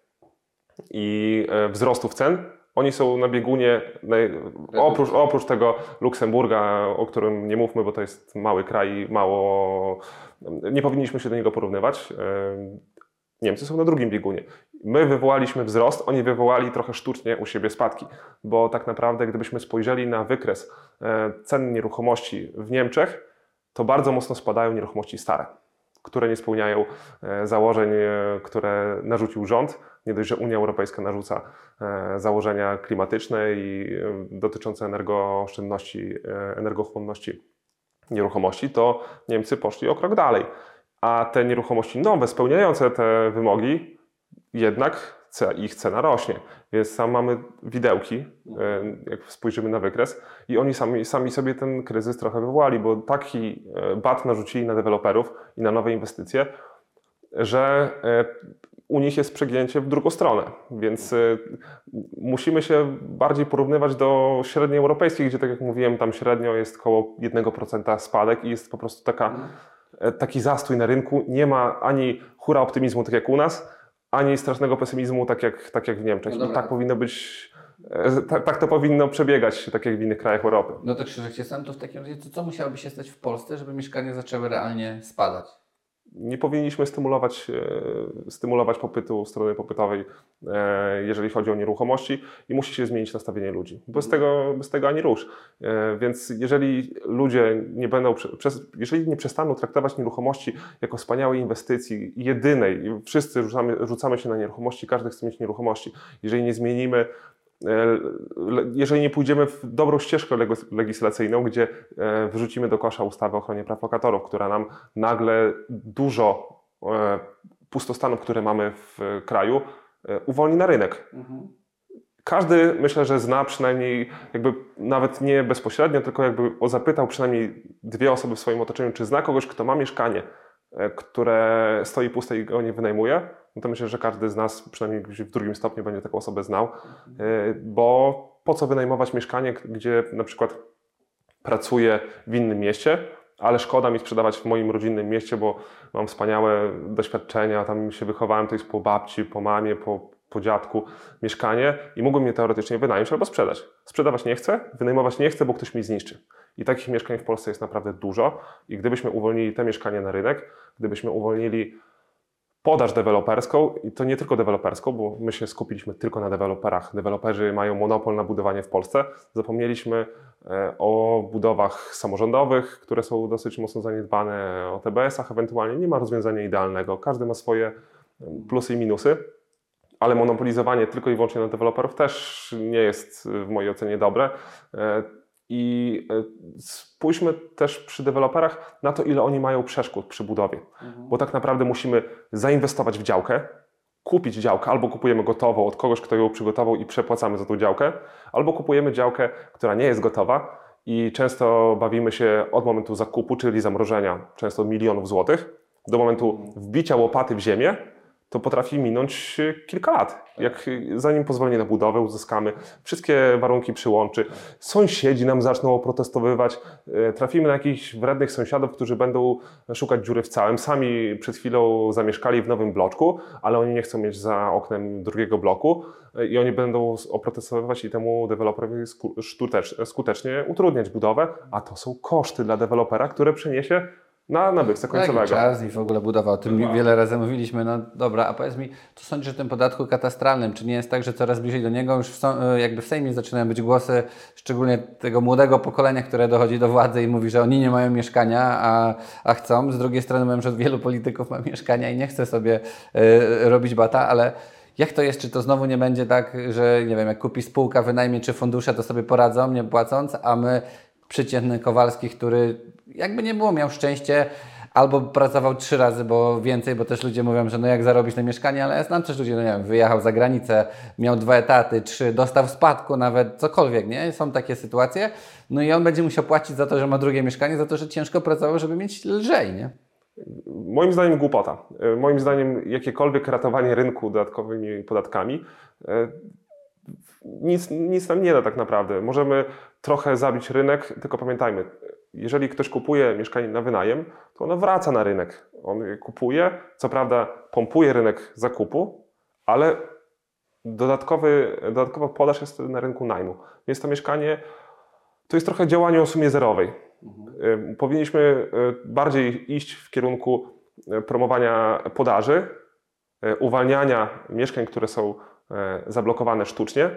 i wzrostów cen. Oni są na biegunie, oprócz tego Luksemburga, o którym nie mówmy, bo to jest mały kraj, nie powinniśmy się do niego porównywać. Niemcy są na drugim biegunie. My wywołaliśmy wzrost, oni wywołali trochę sztucznie u siebie spadki, bo tak naprawdę gdybyśmy spojrzeli na wykres cen nieruchomości w Niemczech, to bardzo mocno spadają nieruchomości stare, które nie spełniają założeń, które narzucił rząd. Nie dość, że Unia Europejska narzuca założenia klimatyczne i dotyczące energooszczędności, energochłonności nieruchomości, to Niemcy poszli o krok dalej. A te nieruchomości nowe, spełniające te wymogi, jednak ich cena rośnie. Więc tam mamy widełki, jak spojrzymy na wykres, i oni sami sobie ten kryzys trochę wywołali, bo taki bat narzucili na deweloperów i na nowe inwestycje, że u nich jest przegięcie w drugą stronę, więc musimy się bardziej porównywać do średniej europejskiej, gdzie, tak jak mówiłem, tam średnio jest około 1% spadek i jest po prostu taki zastój na rynku. Nie ma ani hura optymizmu, tak jak u nas, ani strasznego pesymizmu, tak jak w Niemczech. No i tak powinno być, tak to powinno przebiegać, tak jak w innych krajach Europy. No to Krzysztof, sam to w takim razie, co musiałoby się stać w Polsce, żeby mieszkania zaczęły realnie spadać? Nie powinniśmy stymulować popytu, strony popytowej, jeżeli chodzi o nieruchomości, i musi się zmienić nastawienie ludzi. Bez tego ani rusz. Więc jeżeli ludzie jeżeli nie przestaną traktować nieruchomości jako wspaniałej inwestycji, jedynej, i wszyscy rzucamy się na nieruchomości, każdy chce mieć nieruchomości, jeżeli nie zmienimy, jeżeli nie pójdziemy w dobrą ścieżkę legislacyjną, gdzie wyrzucimy do kosza ustawę o ochronie praw lokatorów, która nam nagle dużo pustostanów, które mamy w kraju, uwolni na rynek. Każdy, myślę, że zna przynajmniej, jakby nawet nie bezpośrednio, tylko jakby zapytał przynajmniej 2 osoby w swoim otoczeniu, czy zna kogoś, kto ma mieszkanie, które stoi puste i go nie wynajmuje, no to myślę, że każdy z nas przynajmniej w drugim stopniu będzie taką osobę znał, bo po co wynajmować mieszkanie, gdzie na przykład pracuję w innym mieście, ale szkoda mi sprzedawać w moim rodzinnym mieście, bo mam wspaniałe doświadczenia, tam się wychowałem, to jest po babci, po mamie, po dziadku mieszkanie i mógłbym je teoretycznie wynająć albo sprzedać. Sprzedawać nie chcę, wynajmować nie chcę, bo ktoś mi zniszczy. I takich mieszkań w Polsce jest naprawdę dużo i gdybyśmy uwolnili te mieszkania na rynek, gdybyśmy uwolnili podaż deweloperską, i to nie tylko deweloperską, bo my się skupiliśmy tylko na deweloperach. Deweloperzy mają monopol na budowanie w Polsce. Zapomnieliśmy o budowach samorządowych, które są dosyć mocno zaniedbane, o TBS-ach ewentualnie. Nie ma rozwiązania idealnego. Każdy ma swoje plusy i minusy, ale monopolizowanie tylko i wyłącznie na deweloperów też nie jest w mojej ocenie dobre. I spójrzmy też przy deweloperach na to, ile oni mają przeszkód przy budowie. Bo tak naprawdę musimy zainwestować w działkę, kupić działkę, albo kupujemy gotową od kogoś, kto ją przygotował i przepłacamy za tą działkę, albo kupujemy działkę, która nie jest gotowa i często bawimy się od momentu zakupu, czyli zamrożenia, często milionów złotych, do momentu wbicia łopaty w ziemię, to potrafi minąć kilka lat. Zanim pozwolenie na budowę uzyskamy, wszystkie warunki przyłączy, sąsiedzi nam zaczną protestowywać, trafimy na jakichś wrednych sąsiadów, którzy będą szukać dziury w całym. Sami przed chwilą zamieszkali w nowym bloczku, ale oni nie chcą mieć za oknem drugiego bloku i oni będą oprotestowywać i temu deweloperowi skutecznie utrudniać budowę, a to są koszty dla dewelopera, które przeniesie na nabywcę końcowego. Czas i w ogóle budowa. O tym wiele razy mówiliśmy. No dobra, a powiedz mi, co sądzisz o tym podatku katastralnym? Czy nie jest tak, że coraz bliżej do niego już jakby w Sejmie zaczynają być głosy, szczególnie tego młodego pokolenia, które dochodzi do władzy i mówi, że oni nie mają mieszkania, a chcą. Z drugiej strony mówią, że wielu polityków ma mieszkania i nie chce sobie robić bata, ale jak to jest? Czy to znowu nie będzie tak, że nie wiem, jak kupi spółka, wynajmie czy fundusze, to sobie poradzą, nie płacąc, a my przeciętny Kowalski, który jakby nie było, miał szczęście, albo pracował 3 razy, bo więcej, bo też ludzie mówią, że no jak zarobić na mieszkanie, ale ja znam też ludzi, no nie wiem, wyjechał za granicę, miał 2 etaty, 3, dostał w spadku nawet, cokolwiek, nie? Są takie sytuacje, no i on będzie musiał płacić za to, że ma drugie mieszkanie, za to, że ciężko pracował, żeby mieć lżej, nie? Moim zdaniem głupota. Moim zdaniem jakiekolwiek ratowanie rynku dodatkowymi podatkami nic nam nie da tak naprawdę. Możemy trochę zabić rynek, tylko pamiętajmy, jeżeli ktoś kupuje mieszkanie na wynajem, to ono wraca na rynek. On je kupuje, co prawda pompuje rynek zakupu, ale dodatkowa podaż jest na rynku najmu. Więc to mieszkanie to jest trochę działanie o sumie zerowej. Powinniśmy bardziej iść w kierunku promowania podaży, uwalniania mieszkań, które są zablokowane sztucznie,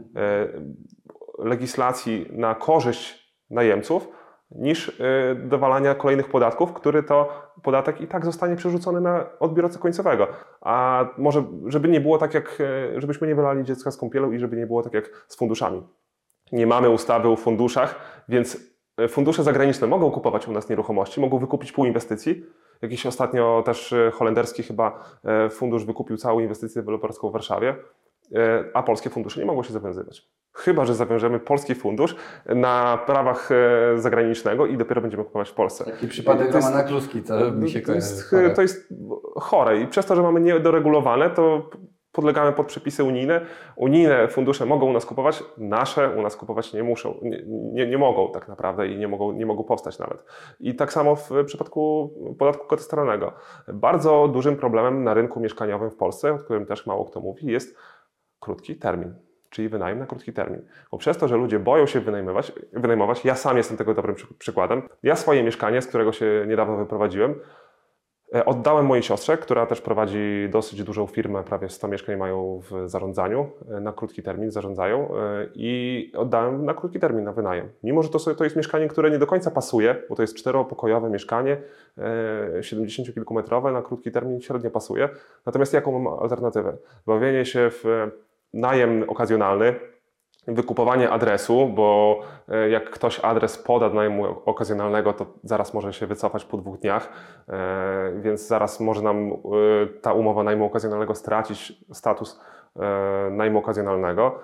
legislacji na korzyść najemców, niż dowalania kolejnych podatków, który to podatek i tak zostanie przerzucony na odbiorcę końcowego. A może, żeby nie było tak jak, żebyśmy nie wylali dziecka z kąpielą i żeby nie było tak jak z funduszami. Nie mamy ustawy o funduszach, więc fundusze zagraniczne mogą kupować u nas nieruchomości, mogą wykupić pół inwestycji. Jakiś ostatnio też holenderski chyba fundusz wykupił całą inwestycję deweloperską w Warszawie, a polskie fundusze nie mogą się zawiązywać. Chyba że zawiążemy polski fundusz na prawach zagranicznego i dopiero będziemy kupować w Polsce. Taki przypadek Romana Kluski, co mi się kojarzy. To jest chore i przez to, że mamy niedoregulowane, to podlegamy pod przepisy unijne. Unijne fundusze mogą u nas kupować, nasze u nas kupować nie muszą, nie mogą tak naprawdę i nie mogą powstać nawet. I tak samo w przypadku podatku katastralnego. Bardzo dużym problemem na rynku mieszkaniowym w Polsce, o którym też mało kto mówi, jest krótki termin, czyli wynajem na krótki termin. Bo przez to, że ludzie boją się wynajmować, ja sam jestem tego dobrym przykładem. Ja swoje mieszkanie, z którego się niedawno wyprowadziłem, oddałem mojej siostrze, która też prowadzi dosyć dużą firmę, prawie 100 mieszkań mają w zarządzaniu, na krótki termin zarządzają i oddałem na krótki termin na wynajem. Mimo, że to jest mieszkanie, które nie do końca pasuje, bo to jest 4-pokojowe mieszkanie, 70-kilkumetrowe, na krótki termin średnio pasuje. Natomiast jaką mam alternatywę? Bawienie się w najem okazjonalny, wykupowanie adresu, bo jak ktoś adres poda do najmu okazjonalnego, to zaraz może się wycofać po 2 dniach, więc zaraz może nam ta umowa najmu okazjonalnego stracić status najmu okazjonalnego.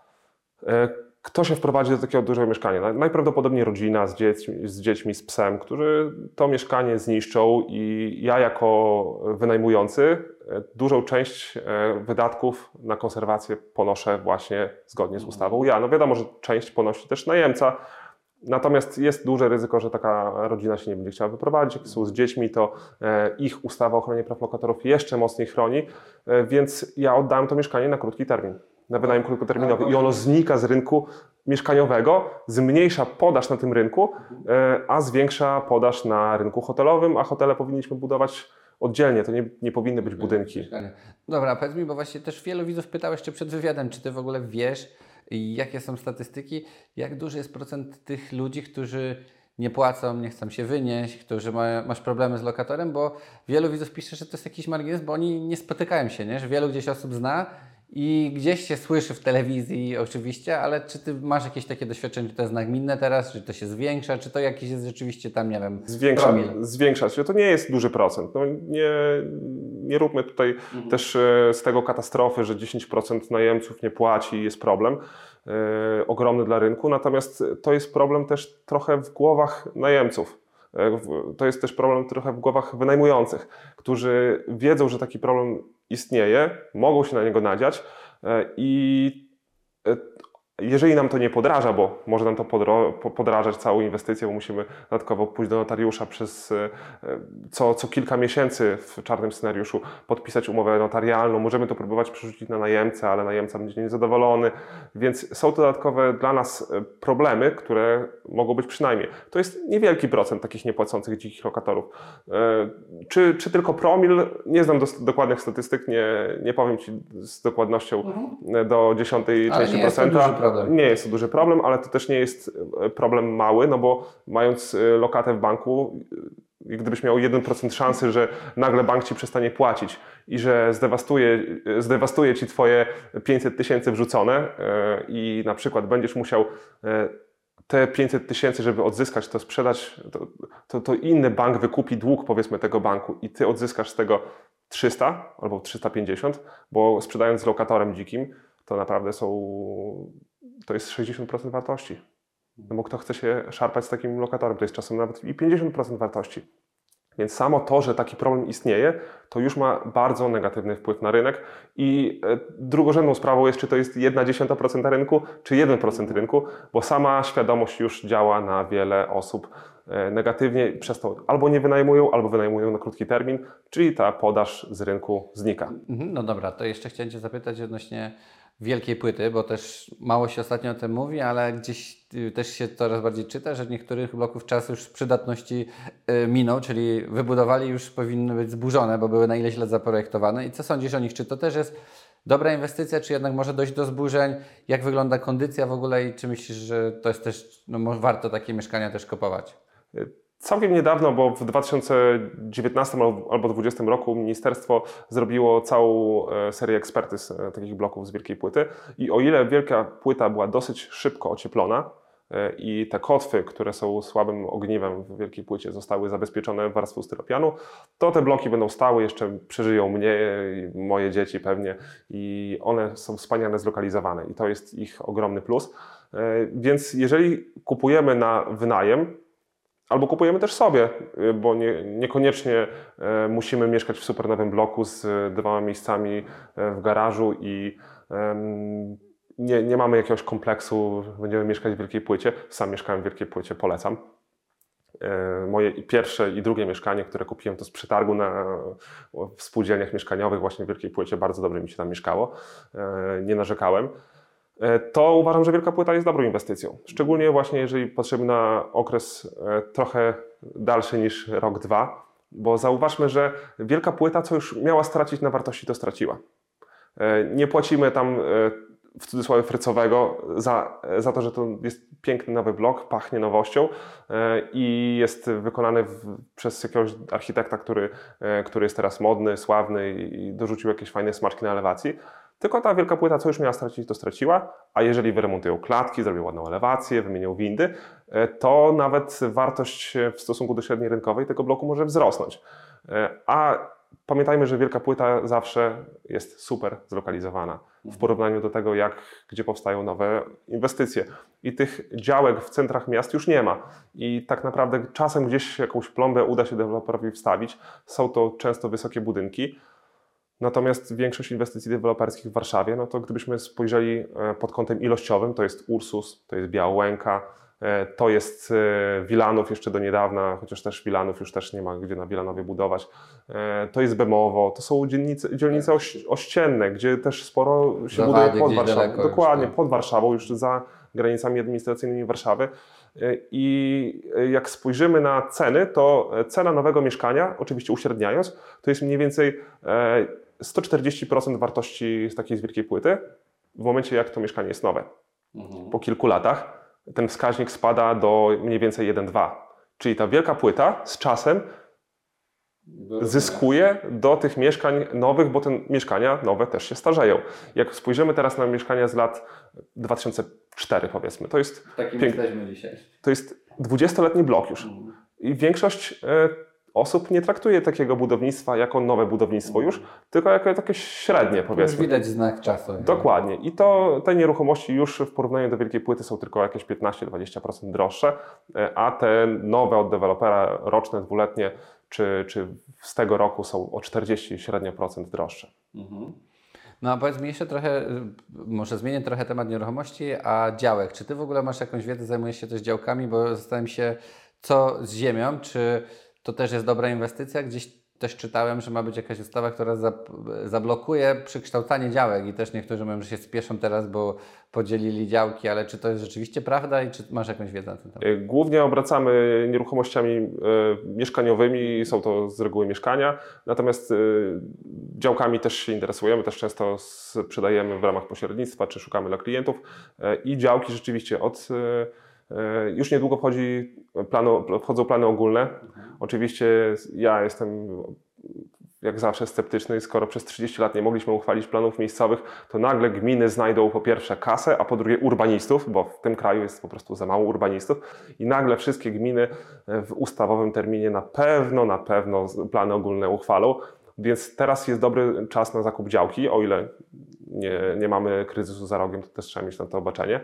Kto się wprowadzi do takiego dużego mieszkania? Najprawdopodobniej rodzina z dziećmi, z psem, którzy to mieszkanie zniszczą i ja jako wynajmujący dużą część wydatków na konserwację ponoszę właśnie zgodnie z ustawą ja. No wiadomo, że część ponosi też najemca, natomiast jest duże ryzyko, że taka rodzina się nie będzie chciała wyprowadzić. Jak są z dziećmi, to ich ustawa o ochronie praw lokatorów jeszcze mocniej chroni, więc ja oddałem to mieszkanie na krótki termin, na wynajem krótkoterminowy i ono znika z rynku mieszkaniowego, zmniejsza podaż na tym rynku, a zwiększa podaż na rynku hotelowym, a hotele powinniśmy budować oddzielnie, to nie powinny być budynki. Dobra, powiedz mi, bo właśnie też wielu widzów pytało jeszcze przed wywiadem, czy Ty w ogóle wiesz, jakie są statystyki, jak duży jest procent tych ludzi, którzy nie płacą, nie chcą się wynieść, którzy masz problemy z lokatorem, bo wielu widzów pisze, że to jest jakiś margines, bo oni nie spotykają się, nie? Że wielu gdzieś osób zna i gdzieś się słyszy w telewizji oczywiście, ale czy ty masz jakieś takie doświadczenie, czy to jest nagminne teraz, czy to się zwiększa, czy to jakiś jest rzeczywiście tam, nie wiem, promil? Zwiększa się. To nie jest duży procent. No, nie róbmy tutaj też z tego katastrofy, że 10% najemców nie płaci i jest problem ogromny dla rynku, natomiast to jest problem też trochę w głowach najemców. To jest też problem trochę w głowach wynajmujących, którzy wiedzą, że taki problem istnieje, mogą się na niego nadziać i jeżeli nam to nie podraża, bo może nam to podrażać całą inwestycję, bo musimy dodatkowo pójść do notariusza przez co kilka miesięcy w czarnym scenariuszu podpisać umowę notarialną. Możemy to próbować przerzucić na najemcę, ale najemca będzie niezadowolony, więc są to dodatkowe dla nas problemy, które mogą być przynajmniej. To jest niewielki procent takich niepłacących dzikich lokatorów. Czy tylko promil? Nie znam dokładnych statystyk, nie powiem Ci z dokładnością do 10 części procenta. Nie jest to duży problem, ale to też nie jest problem mały, no bo mając lokatę w banku, gdybyś miał 1% szansy, że nagle bank Ci przestanie płacić i że zdewastuje Ci Twoje 500 tysięcy wrzucone i na przykład będziesz musiał te 500 tysięcy, żeby odzyskać to, sprzedać, to inny bank wykupi dług, powiedzmy, tego banku i Ty odzyskasz z tego 300 albo 350, bo sprzedając z lokatorem dzikim, to naprawdę to jest 60% wartości. No bo kto chce się szarpać z takim lokatorem, to jest czasem nawet i 50% wartości. Więc samo to, że taki problem istnieje, to już ma bardzo negatywny wpływ na rynek i drugorzędną sprawą jest, czy to jest 0,1% rynku, czy 1% rynku, bo sama świadomość już działa na wiele osób negatywnie, przez to albo nie wynajmują, albo wynajmują na krótki termin, czyli ta podaż z rynku znika. No dobra, to jeszcze chciałem Cię zapytać odnośnie wielkiej płyty, bo też mało się ostatnio o tym mówi, ale gdzieś też się coraz bardziej czyta, że niektórych bloków czas już przydatności minął, czyli wybudowali, już powinny być zburzone, bo były na ileś lat zaprojektowane. I co sądzisz o nich? Czy to też jest dobra inwestycja, czy jednak może dojść do zburzeń? Jak wygląda kondycja w ogóle i czy myślisz, że to jest też, warto takie mieszkania też kupować? Całkiem niedawno, bo w 2019 albo 2020 roku ministerstwo zrobiło całą serię ekspertyz takich bloków z wielkiej płyty i o ile wielka płyta była dosyć szybko ocieplona i te kotwy, które są słabym ogniwem w wielkiej płycie, zostały zabezpieczone warstwą styropianu, to te bloki będą stały, jeszcze przeżyją mnie i moje dzieci pewnie i one są wspaniale zlokalizowane i to jest ich ogromny plus. Więc jeżeli kupujemy na wynajem, albo kupujemy też sobie, bo niekoniecznie musimy mieszkać w super nowym bloku z 2 miejscami w garażu i nie mamy jakiegoś kompleksu, że będziemy mieszkać w wielkiej płycie. Sam mieszkałem w wielkiej płycie, polecam. Moje pierwsze i drugie mieszkanie, które kupiłem, to z przetargu w spółdzielniach mieszkaniowych, właśnie w wielkiej płycie. Bardzo dobrze mi się tam mieszkało. Nie narzekałem. To uważam, że wielka płyta jest dobrą inwestycją. Szczególnie właśnie jeżeli patrzymy na okres trochę dalszy niż rok, 2, bo zauważmy, że wielka płyta, co już miała stracić na wartości, to straciła. Nie płacimy tam w cudzysłowie frycowego za to, że to jest piękny nowy blok, pachnie nowością i jest wykonany przez jakiegoś architekta, który jest teraz modny, sławny i dorzucił jakieś fajne smaczki na elewacji. Tylko ta wielka płyta, co już miała stracić, to straciła, a jeżeli wyremontują klatki, zrobią ładną elewację, wymienią windy, to nawet wartość w stosunku do średniej rynkowej tego bloku może wzrosnąć. A pamiętajmy, że wielka płyta zawsze jest super zlokalizowana w porównaniu do tego, gdzie powstają nowe inwestycje. I tych działek w centrach miast już nie ma. I tak naprawdę czasem gdzieś jakąś plombę uda się deweloperowi wstawić. Są to często wysokie budynki. Natomiast większość inwestycji deweloperskich w Warszawie, no to gdybyśmy spojrzeli pod kątem ilościowym, to jest Ursus, to jest Białęka, to jest Wilanów jeszcze do niedawna, chociaż też Wilanów już też nie ma gdzie na Wilanowie budować. To jest Bemowo, to są dzielnice ościenne, gdzie też sporo się buduje pod Warszawą. Dokładnie, pod Warszawą, już za granicami administracyjnymi Warszawy. I jak spojrzymy na ceny, to cena nowego mieszkania, oczywiście uśredniając, to jest mniej więcej 140% wartości z takiej z wielkiej płyty w momencie, jak to mieszkanie jest nowe. Po kilku latach ten wskaźnik spada do mniej więcej 1,2. Czyli ta wielka płyta z czasem zyskuje do tych mieszkań nowych, bo te mieszkania nowe też się starzeją. Jak spojrzymy teraz na mieszkania z lat 2004 powiedzmy, to jest jesteśmy dzisiaj. To jest 20-letni blok już. I większość osób nie traktuje takiego budownictwa jako nowe budownictwo już, tylko jako takie średnie powiedzmy. Już widać znak czasu. Dokładnie. I te nieruchomości już w porównaniu do wielkiej płyty są tylko jakieś 15-20% droższe, a te nowe od dewelopera, roczne, dwuletnie, czy z tego roku są o 40 średnio procent droższe. No a powiedz mi jeszcze trochę, może zmienię trochę temat nieruchomości, a działek. Czy Ty w ogóle masz jakąś wiedzę, zajmujesz się też działkami, bo zastanawiam się, co z ziemią, czy to też jest dobra inwestycja? Gdzieś też czytałem, że ma być jakaś ustawa, która zablokuje przekształcanie działek i też niektórzy mówią, że się spieszą teraz, bo podzielili działki, ale czy to jest rzeczywiście prawda i czy masz jakąś wiedzę na ten temat? Głównie obracamy nieruchomościami mieszkaniowymi, są to z reguły mieszkania, natomiast działkami też się interesujemy, też często sprzedajemy w ramach pośrednictwa, czy szukamy dla klientów i działki rzeczywiście już niedługo wchodzą plany ogólne. Oczywiście ja jestem jak zawsze sceptyczny, skoro przez 30 lat nie mogliśmy uchwalić planów miejscowych, to nagle gminy znajdą po pierwsze kasę, a po drugie urbanistów, bo w tym kraju jest po prostu za mało urbanistów i nagle wszystkie gminy w ustawowym terminie na pewno plany ogólne uchwalą, więc teraz jest dobry czas na zakup działki, o ile nie mamy kryzysu za rogiem, to też trzeba mieć na to obaczenie,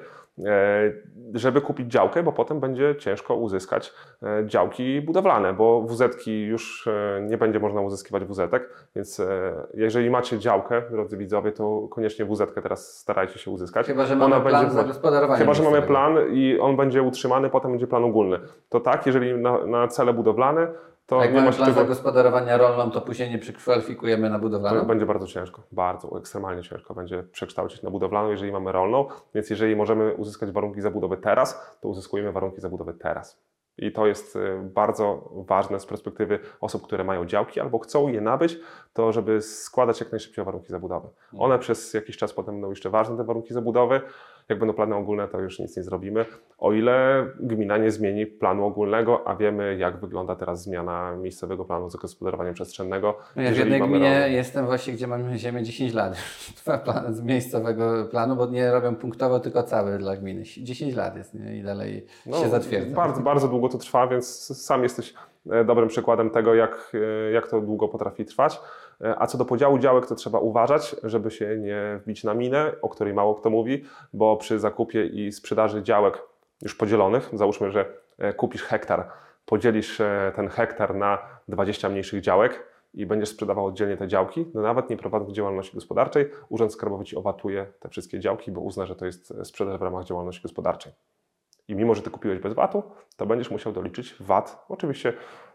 żeby kupić działkę, bo potem będzie ciężko uzyskać działki budowlane, bo WZ-ki już nie będzie można uzyskiwać WZ-ek, więc jeżeli macie działkę, drodzy widzowie, to koniecznie WZ-kę teraz starajcie się uzyskać. Chyba, że mamy plan zagospodarowania. Chyba, że mamy plan i on będzie utrzymany, potem będzie plan ogólny. To tak, jeżeli na cele budowlane, to jak nie mamy ma plan zagospodarowania rolną, to później nie przekwalifikujemy na budowlaną? To będzie bardzo ciężko, ekstremalnie ciężko będzie przekształcić na budowlaną, jeżeli mamy rolną, więc jeżeli możemy uzyskać warunki zabudowy teraz, to uzyskujemy warunki zabudowy teraz. I to jest bardzo ważne z perspektywy osób, które mają działki albo chcą je nabyć, to żeby składać jak najszybciej o warunki zabudowy. One przez jakiś czas potem będą jeszcze ważne, te warunki zabudowy. Jak będą plany ogólne, to już nic nie zrobimy, o ile gmina nie zmieni planu ogólnego, a wiemy, jak wygląda teraz zmiana miejscowego planu zagospodarowania przestrzennego. No ja w jednej gminie jestem właśnie, gdzie mam ziemię 10 lat z miejscowego planu, bo nie robią punktowo, tylko cały dla gminy. 10 lat jest, nie? I dalej się zatwierdza. Bardzo długo to trwa, więc sam jesteś dobrym przykładem tego, jak to długo potrafi trwać. A co do podziału działek, to trzeba uważać, żeby się nie wbić na minę, o której mało kto mówi, bo przy zakupie i sprzedaży działek już podzielonych, załóżmy, że kupisz hektar, podzielisz ten hektar na 20 mniejszych działek i będziesz sprzedawał oddzielnie te działki, no nawet nie prowadząc działalności gospodarczej, Urząd Skarbowy Ci owatuje te wszystkie działki, bo uzna, że to jest sprzedaż w ramach działalności gospodarczej. I mimo, że Ty kupiłeś bez VAT-u, to będziesz musiał doliczyć VAT. Oczywiście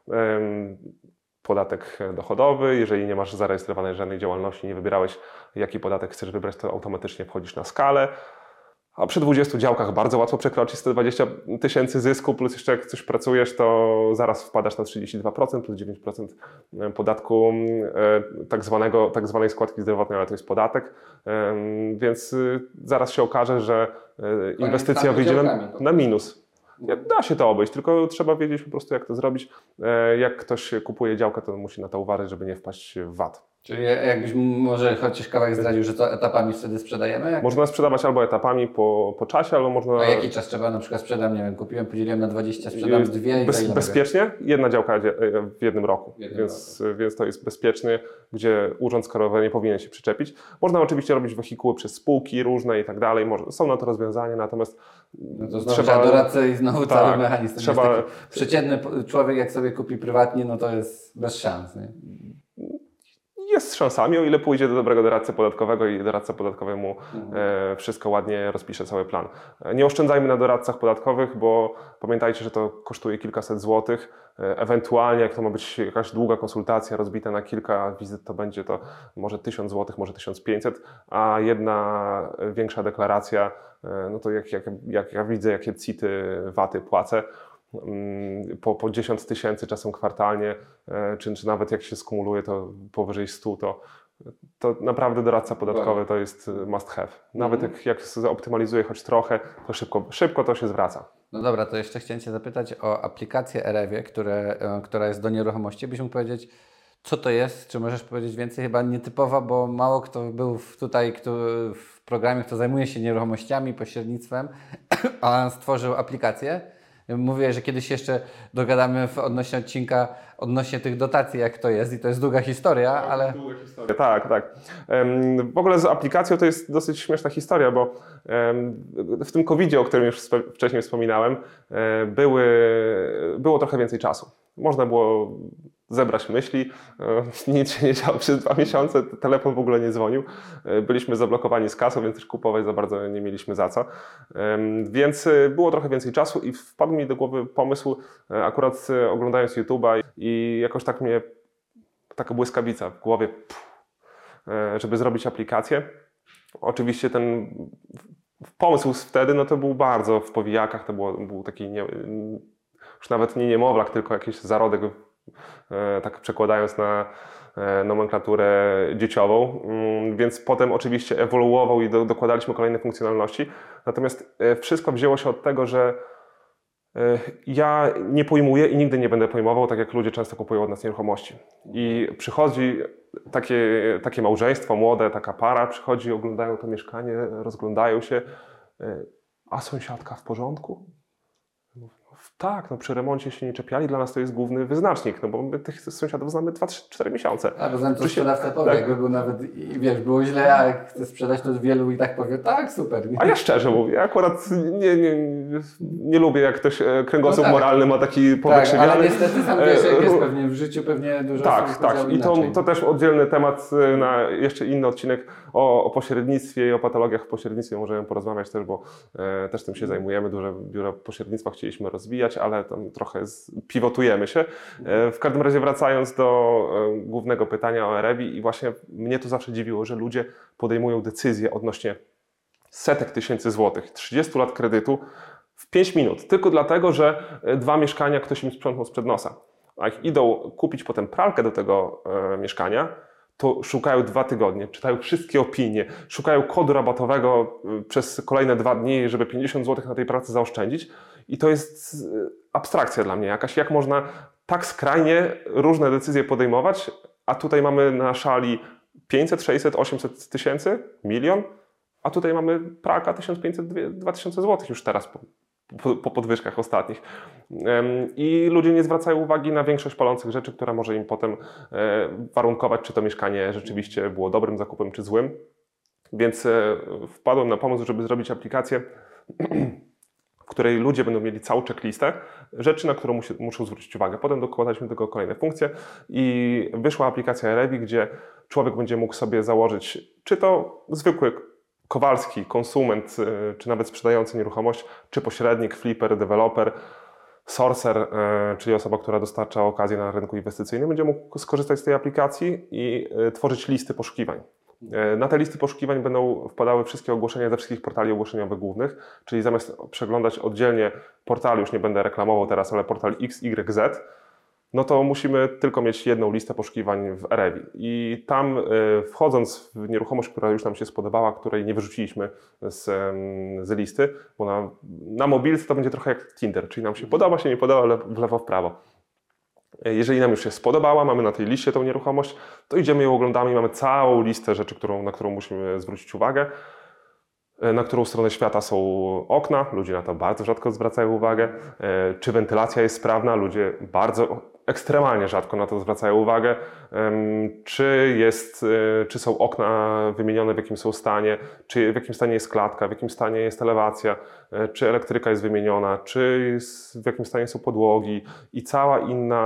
podatek dochodowy, jeżeli nie masz zarejestrowanej żadnej działalności, nie wybierałeś, jaki podatek chcesz wybrać, to automatycznie wchodzisz na skalę. A przy 20 działkach bardzo łatwo przekroczyć 120 000 zysku, plus jeszcze jak coś pracujesz, to zaraz wpadasz na 32% plus 9% podatku tak zwanej składki zdrowotnej, ale to jest podatek, więc zaraz się okaże, że inwestycja wyjdzie na minus. Da się to obejść, tylko trzeba wiedzieć po prostu, jak to zrobić. Jak ktoś kupuje działkę, to musi na to uważać, żeby nie wpaść w VAT. Czyli jakbyś może chociaż kawałek zdradził, że to etapami wtedy sprzedajemy? Można sprzedawać albo etapami po czasie, albo można... A jaki czas trzeba? Na przykład sprzedam, nie wiem, kupiłem, podzieliłem na 20, sprzedam 2 i bezpiecznie? Jedna działka w jednym roku, więc to jest bezpieczny, gdzie Urząd Skarbowy nie powinien się przyczepić. Można oczywiście robić wehikuły przez spółki różne i tak dalej, są na to rozwiązania, natomiast to trzeba doradcę i znowu cały mechanizm. Przeciętny człowiek, jak sobie kupi prywatnie, no to jest bez szans. Nie? Jest z szansami, o ile pójdzie do dobrego doradcy podatkowego i doradca podatkowy mu wszystko ładnie rozpisze, cały plan. Nie oszczędzajmy na doradcach podatkowych, bo pamiętajcie, że to kosztuje kilkaset złotych. Ewentualnie, jak to ma być jakaś długa konsultacja rozbita na kilka wizyt, to będzie to może 1000 złotych, może 1500, a jedna większa deklaracja, no to jak ja widzę, jakie CIT-y, VAT-y płacę, po 10 000 czasem kwartalnie, czy nawet jak się skumuluje to powyżej 100, to naprawdę doradca podatkowy to jest must have. Nawet jak optymalizuje choć trochę, to szybko to się zwraca. No dobra, to jeszcze chciałem Cię zapytać o aplikację Erewie, która jest do nieruchomości. Byś mógł powiedzieć, co to jest? Czy możesz powiedzieć więcej? Chyba nietypowa, bo mało kto był w programie, kto zajmuje się nieruchomościami, pośrednictwem, a stworzył aplikację. Mówię, że kiedyś jeszcze dogadamy odnośnie odcinka, odnośnie tych dotacji, jak to jest i to jest długa historia, ale... Długa historia. Tak, tak. W ogóle z aplikacją to jest dosyć śmieszna historia, bo w tym COVID-zie, o którym już wcześniej wspominałem, było trochę więcej czasu. Można było zebrać myśli, nic się nie działo przez 2 miesiące, telefon w ogóle nie dzwonił, byliśmy zablokowani z kasą, więc też kupować za bardzo nie mieliśmy za co, więc było trochę więcej czasu i wpadł mi do głowy pomysł, akurat oglądając YouTube'a i jakoś tak mnie, taka błyskawica w głowie, żeby zrobić aplikację. Oczywiście ten pomysł wtedy, no to był bardzo w powijakach, to był taki już nawet nie niemowlak, tylko jakiś zarodek, tak przekładając na nomenklaturę dzieciową, więc potem oczywiście ewoluował i dokładaliśmy kolejne funkcjonalności. Natomiast wszystko wzięło się od tego, że ja nie pojmuję i nigdy nie będę pojmował, tak jak ludzie często kupują od nas nieruchomości. I przychodzi takie małżeństwo młode, taka para, przychodzi, oglądają to mieszkanie, rozglądają się, a sąsiadka w porządku? Tak, no przy remoncie się nie czepiali, dla nas to jest główny wyznacznik, no bo my tych sąsiadów znamy 2-4 miesiące. A poza tym to sprzedawca powie, jakby był nawet, wiesz, było źle, a jak chce sprzedać, to wielu i tak powie, tak, super. A ja szczerze mówię, ja akurat nie lubię, jak ktoś kręgosłup moralny ma taki powykrzywiony. Tak, ale niestety sam wiesz, jak jest pewnie w życiu, pewnie dużo tak, tak. I to też oddzielny temat na jeszcze inny odcinek o pośrednictwie i o patologiach w pośrednictwie możemy porozmawiać też, bo też tym się zajmujemy, duże biuro pośrednictwa chcieliśmy rozwijać, ale tam trochę pivotujemy się. W każdym razie wracając do głównego pytania o Erevi i właśnie mnie to zawsze dziwiło, że ludzie podejmują decyzje odnośnie setek tysięcy złotych, 30 lat kredytu w 5 minut, tylko dlatego, że 2 mieszkania ktoś im sprzątnął sprzed nosa. A jak idą kupić potem pralkę do tego mieszkania, to szukają 2 tygodnie, czytają wszystkie opinie, szukają kodu rabatowego przez kolejne 2 dni, żeby 50 zł na tej pracy zaoszczędzić. I to jest abstrakcja dla mnie jakaś. Jak można tak skrajnie różne decyzje podejmować, a tutaj mamy na szali 500, 600, 800 tysięcy, 1 000 000, a tutaj mamy pralka 1500, 2000 zł już teraz po podwyżkach ostatnich. I ludzie nie zwracają uwagi na większość palących rzeczy, która może im potem warunkować, czy to mieszkanie rzeczywiście było dobrym zakupem, czy złym. Więc wpadłem na pomysł, żeby zrobić aplikację, w której ludzie będą mieli całą checklistę rzeczy, na które muszą zwrócić uwagę. Potem dokładaliśmy do tego kolejne funkcje i wyszła aplikacja Erevi, gdzie człowiek będzie mógł sobie założyć, czy to zwykły Kowalski, konsument, czy nawet sprzedający nieruchomość, czy pośrednik, flipper, deweloper, sourcer, czyli osoba, która dostarcza okazję na rynku inwestycyjnym, będzie mógł skorzystać z tej aplikacji i tworzyć listy poszukiwań. Na te listy poszukiwań będą wpadały wszystkie ogłoszenia ze wszystkich portali ogłoszeniowych głównych, czyli zamiast przeglądać oddzielnie portali, już nie będę reklamował teraz, ale portal XYZ, no to musimy tylko mieć jedną listę poszukiwań w Erevi. I tam wchodząc w nieruchomość, która już nam się spodobała, której nie wyrzuciliśmy z listy, bo na mobilce to będzie trochę jak Tinder, czyli nam się podoba, się nie podoba, w lewo, w prawo. Jeżeli nam już się spodobała, mamy na tej liście tą nieruchomość, to idziemy ją oglądamy i mamy całą listę rzeczy, na którą musimy zwrócić uwagę. Na którą stronę świata są okna, ludzie na to bardzo rzadko zwracają uwagę. Czy wentylacja jest sprawna, ludzie ekstremalnie rzadko na to zwracają uwagę. Czy są okna wymienione, w jakim są stanie, czy w jakim stanie jest klatka, w jakim stanie jest elewacja, czy elektryka jest wymieniona, w jakim stanie są podłogi i cała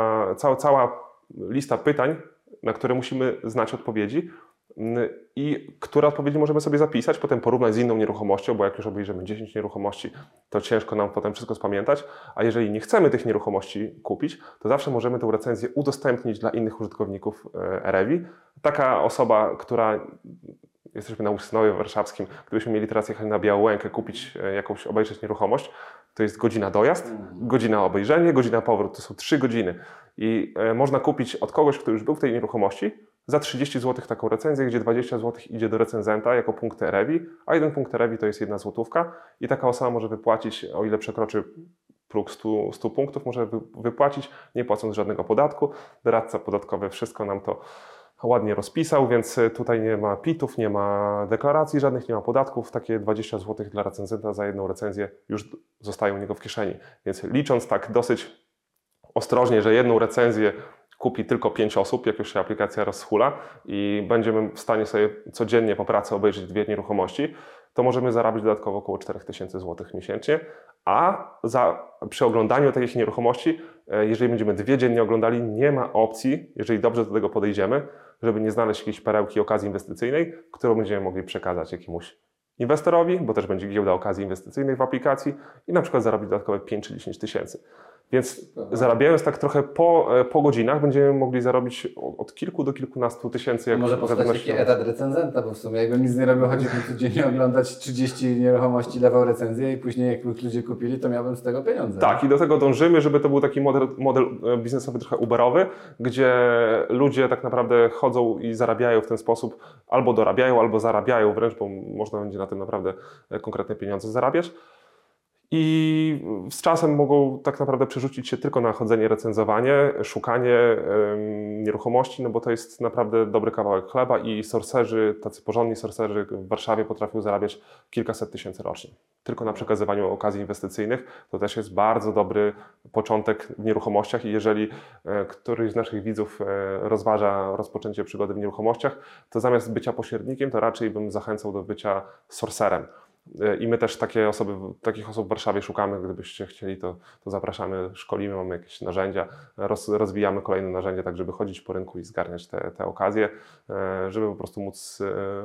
lista pytań, na które musimy znać odpowiedzi. I które odpowiedzi możemy sobie zapisać, potem porównać z inną nieruchomością, bo jak już obejrzymy 10 nieruchomości, to ciężko nam potem wszystko spamiętać, a jeżeli nie chcemy tych nieruchomości kupić, to zawsze możemy tę recenzję udostępnić dla innych użytkowników Erevi. Taka osoba, jesteśmy na Usynowie Warszawskim, gdybyśmy mieli teraz jechać na Białękę, kupić obejrzeć nieruchomość, to jest godzina dojazd, godzina obejrzenie, godzina powrót, to są 3 godziny. I można kupić od kogoś, kto już był w tej nieruchomości, za 30 zł taką recenzję, gdzie 20 zł idzie do recenzenta jako punkty Erevi, a 1 punkt Erevi to jest 1 złotówka i taka osoba może wypłacić, o ile przekroczy próg 100 punktów, może wypłacić, nie płacąc żadnego podatku. Doradca podatkowy wszystko nam to ładnie rozpisał, więc tutaj nie ma PIT-ów, nie ma deklaracji żadnych, nie ma podatków. Takie 20 zł dla recenzenta za jedną recenzję już zostaje u niego w kieszeni. Więc licząc tak dosyć ostrożnie, że jedną recenzję kupi tylko 5 osób, jak już się aplikacja rozhula i będziemy w stanie sobie codziennie po pracy obejrzeć 2 nieruchomości, to możemy zarabiać dodatkowo około 4000 zł miesięcznie, a przy oglądaniu takich nieruchomości, jeżeli będziemy 2 dziennie oglądali, nie ma opcji, jeżeli dobrze do tego podejdziemy, żeby nie znaleźć jakiejś perełki okazji inwestycyjnej, którą będziemy mogli przekazać jakiemuś inwestorowi, bo też będzie giełda okazji inwestycyjnych w aplikacji i na przykład zarobić dodatkowe 5 czy 10 tysięcy. Więc zarabiając tak trochę po godzinach będziemy mogli zarobić od kilku do kilkunastu tysięcy. Jak może powstać taki etat recenzenta, bo w sumie jakbym nic nie robił, choćbym codziennie oglądać 30 nieruchomości, dawał recenzję i później jak ludzie kupili, to miałbym z tego pieniądze. Tak, i do tego dążymy, żeby to był taki model biznesowy trochę uberowy, gdzie ludzie tak naprawdę chodzą i zarabiają w ten sposób, albo dorabiają, albo zarabiają wręcz, bo można będzie na tym naprawdę konkretne pieniądze zarabiać. I z czasem mogą tak naprawdę przerzucić się tylko na chodzenie, recenzowanie, szukanie nieruchomości, no bo to jest naprawdę dobry kawałek chleba i sorcerzy, tacy porządni sorcerzy w Warszawie potrafią zarabiać kilkaset tysięcy rocznie. Tylko na przekazywaniu okazji inwestycyjnych to też jest bardzo dobry początek w nieruchomościach i jeżeli któryś z naszych widzów rozważa rozpoczęcie przygody w nieruchomościach, to zamiast bycia pośrednikiem, to raczej bym zachęcał do bycia sorcerem. I my też takich osób w Warszawie szukamy. Gdybyście chcieli, to zapraszamy, szkolimy, mamy jakieś narzędzia, rozwijamy kolejne narzędzia, tak żeby chodzić po rynku i zgarniać te okazje, żeby po prostu móc,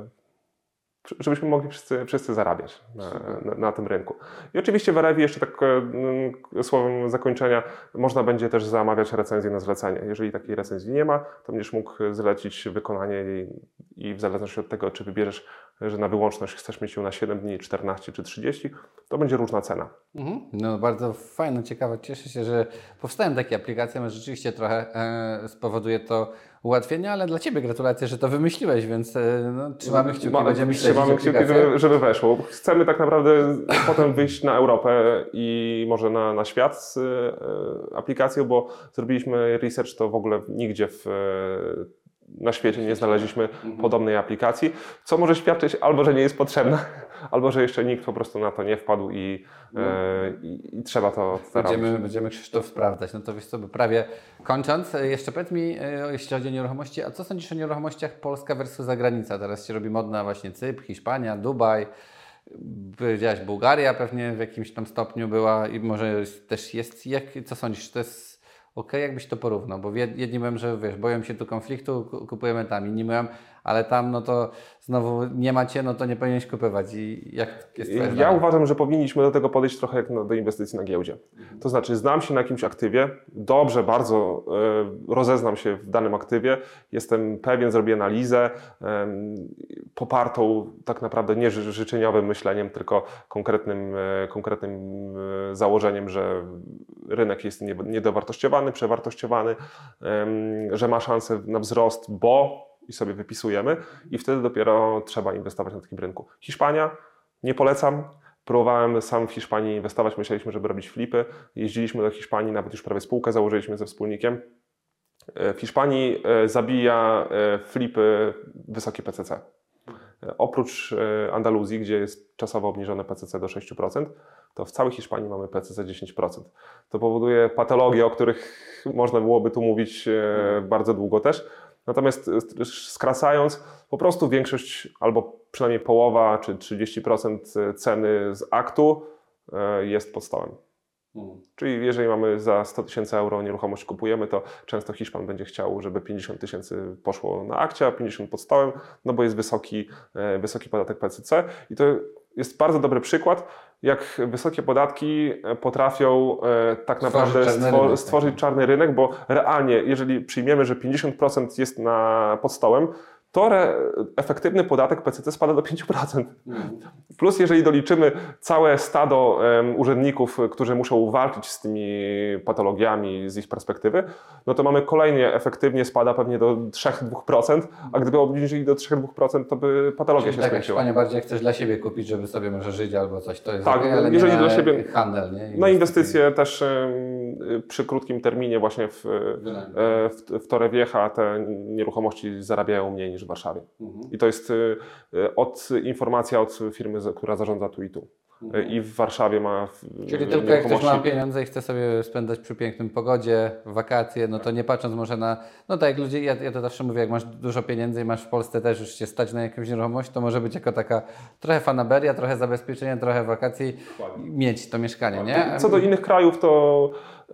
żebyśmy mogli wszyscy zarabiać na tym rynku. I oczywiście w Erevi jeszcze tak słowem zakończenia można będzie też zamawiać recenzję na zlecenie. Jeżeli takiej recenzji nie ma, to będziesz mógł zlecić wykonanie jej i w zależności od tego, czy wybierzesz, że na wyłączność chcesz mieć ją na 7 dni, 14 czy 30, to będzie różna cena. No bardzo fajne, ciekawe. Cieszę się, że powstają takie aplikacje, bo rzeczywiście trochę spowoduje to ułatwienia, ale dla Ciebie gratulacje, że to wymyśliłeś, więc trzymamy kciuki, będziemy śledzić żeby weszło. Chcemy tak naprawdę potem wyjść na Europę i może na świat z aplikacją, bo zrobiliśmy research, to w ogóle nigdzie na świecie nie znaleźliśmy podobnej aplikacji, co może świadczyć albo, że nie jest potrzebna, albo, że jeszcze nikt po prostu na to nie wpadł i trzeba to robić. Będziemy Krzysztof sprawdzać. No to wiesz co, prawie kończąc, jeszcze powiedz mi, jeśli chodzi o nieruchomości, a co sądzisz o nieruchomościach Polska versus zagranica? Teraz się robi modna właśnie Cypr, Hiszpania, Dubaj. Powiedziałaś Bułgaria pewnie w jakimś tam stopniu była i może też jest, co sądzisz, to jest jakbyś to porównał, bo jedni mówią, że wiesz, boją się tu konfliktu, kupujemy tam, inni mówią, ale tam no to znowu nie macie, no to nie powinieneś kupować. I jak jest twoje zdanie? Ja uważam, że powinniśmy do tego podejść trochę jak do inwestycji na giełdzie. To znaczy znam się na jakimś aktywie, dobrze, bardzo rozeznam się w danym aktywie, jestem pewien, zrobię analizę popartą tak naprawdę nie życzeniowym myśleniem, tylko konkretnym założeniem, że rynek jest niedowartościowany, przewartościowany, że ma szansę na wzrost, i sobie wypisujemy i wtedy dopiero trzeba inwestować na takim rynku. Hiszpania, nie polecam. Próbowałem sam w Hiszpanii inwestować, myśleliśmy, żeby robić flipy. Jeździliśmy do Hiszpanii, nawet już prawie spółkę założyliśmy ze wspólnikiem. W Hiszpanii zabija flipy wysokie PCC. Oprócz Andaluzji, gdzie jest czasowo obniżone PCC do 6%, to w całej Hiszpanii mamy PCC 10%. To powoduje patologie, o których można byłoby tu mówić bardzo długo też. Natomiast skracając, po prostu większość albo przynajmniej połowa czy 30% ceny z aktu jest pod stołem. Czyli jeżeli mamy za 100 000 euro nieruchomość kupujemy, to często Hiszpan będzie chciał, żeby 50 000 poszło na akcie, a 50 pod stołem, no bo jest wysoki podatek PCC i to jest bardzo dobry przykład, jak wysokie podatki potrafią tak naprawdę stworzyć czarny rynek, bo realnie, jeżeli przyjmiemy, że 50% jest pod stołem, to efektywny podatek PCT spada do 5%. Plus jeżeli doliczymy całe stado urzędników, którzy muszą walczyć z tymi patologiami z ich perspektywy, no to mamy kolejnie efektywnie spada pewnie do 3-2%, a gdyby obniżyli do 3-2%, to by patologia się Tak, skończyła. jak bardziej chcesz dla siebie kupić, żeby sobie może żyć albo coś, to jest Tak, okej, ale jeżeli nie dla siebie handel, nie? Na inwestycje też przy krótkim terminie właśnie w Torrevieja te nieruchomości zarabiają mniej niż w Warszawie. I to jest informacja od firmy, która zarządza tu i tu. I w Warszawie ma Czyli tylko jak ktoś ma pieniądze i chce sobie spędzać przy pięknym pogodzie, wakacje, no to nie patrząc może na, no tak jak ludzie, ja to zawsze mówię, jak masz dużo pieniędzy i masz w Polsce też już się stać na jakąś nieruchomość, to może być jako taka trochę fanaberia, trochę zabezpieczenia, trochę wakacji, mieć to mieszkanie, nie? Co do innych krajów, to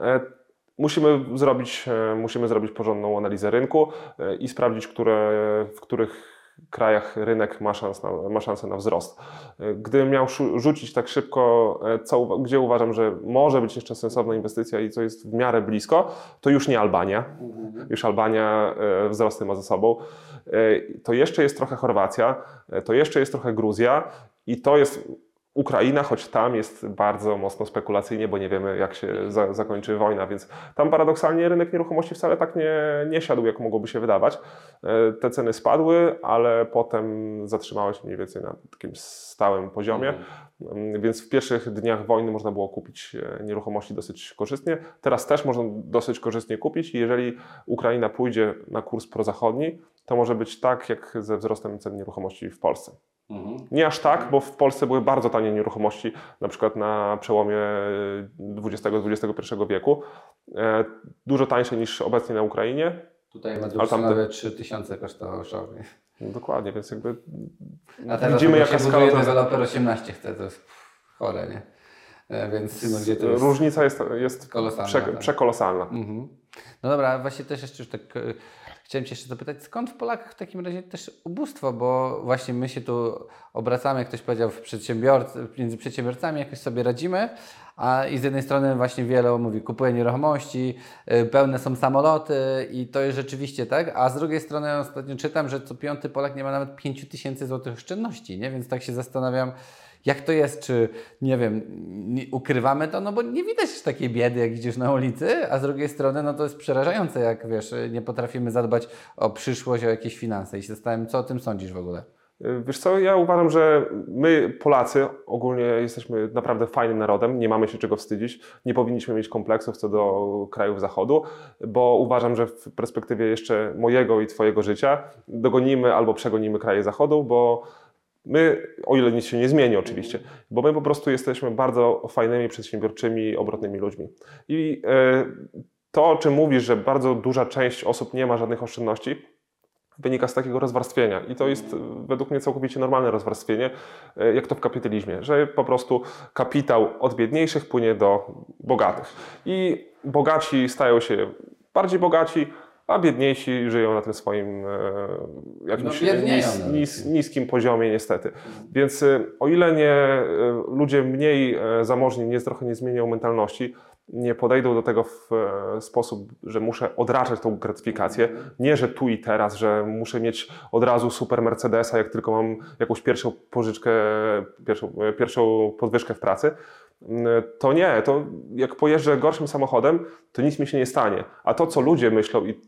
musimy zrobić porządną analizę rynku i sprawdzić, w których krajach rynek ma szansę na wzrost. Gdybym miał rzucić tak szybko, gdzie uważam, że może być jeszcze sensowna inwestycja i co jest w miarę blisko, to już nie Albania. Już Albania wzrosty ma za sobą. To jeszcze jest trochę Chorwacja, to jeszcze jest trochę Gruzja i to jest Ukraina, choć tam jest bardzo mocno spekulacyjnie, bo nie wiemy, jak się zakończy wojna, więc tam paradoksalnie rynek nieruchomości wcale tak nie siadł, jak mogłoby się wydawać. Te ceny spadły, ale potem zatrzymały się mniej więcej na takim stałym poziomie, więc w pierwszych dniach wojny można było kupić nieruchomości dosyć korzystnie. Teraz też można dosyć korzystnie kupić i jeżeli Ukraina pójdzie na kurs prozachodni, to może być tak, jak ze wzrostem cen nieruchomości w Polsce. Nie aż tak, bo w Polsce były bardzo tanie nieruchomości, na przykład na przełomie XX-XXI wieku. Dużo tańsze niż obecnie na Ukrainie. Tutaj ma nawet 3000 kosztował szok. Dokładnie, więc jakby A teraz widzimy, jaka skala. Deweloper 18 chce, to jest chore, nie? Więc no, gdzie to jest różnica jest kolosalna, przekolosalna. No dobra, właśnie też jeszcze już tak chciałem Cię jeszcze zapytać, skąd w Polakach w takim razie też ubóstwo, bo właśnie my się tu obracamy, jak ktoś powiedział, między przedsiębiorcami jakoś sobie radzimy, i z jednej strony właśnie wiele mówi, kupuje nieruchomości, pełne są samoloty i to jest rzeczywiście tak, a z drugiej strony ostatnio czytam, że co 5. Polak nie ma nawet 5000 złotych oszczędności, nie? Więc tak się zastanawiam, jak to jest, czy nie wiem, ukrywamy to, no bo nie widać takiej biedy, jak idziesz na ulicy, a z drugiej strony no to jest przerażające, jak wiesz, nie potrafimy zadbać o przyszłość, o jakieś finanse i się zastanawiam, co o tym sądzisz w ogóle? Wiesz co, ja uważam, że my Polacy ogólnie jesteśmy naprawdę fajnym narodem, nie mamy się czego wstydzić, nie powinniśmy mieć kompleksów co do krajów Zachodu, bo uważam, że w perspektywie jeszcze mojego i Twojego życia dogonimy albo przegonimy kraje Zachodu, bo my, o ile nic się nie zmieni oczywiście, bo my po prostu jesteśmy bardzo fajnymi, przedsiębiorczymi, obrotnymi ludźmi. I to, o czym mówisz, że bardzo duża część osób nie ma żadnych oszczędności, wynika z takiego rozwarstwienia. I to jest według mnie całkowicie normalne rozwarstwienie, jak to w kapitalizmie, że po prostu kapitał od biedniejszych płynie do bogatych. I bogaci stają się bardziej bogaci, a biedniejsi żyją na tym swoim jakimś niskim poziomie niestety. Więc o ile ludzie mniej zamożni trochę nie zmienią mentalności, nie podejdą do tego w sposób, że muszę odraczać tą gratyfikację, nie że tu i teraz, że muszę mieć od razu super Mercedesa, jak tylko mam jakąś pierwszą pożyczkę, pierwszą podwyżkę w pracy, to nie, to jak pojeżdżę gorszym samochodem, to nic mi się nie stanie. A to, co ludzie myślą i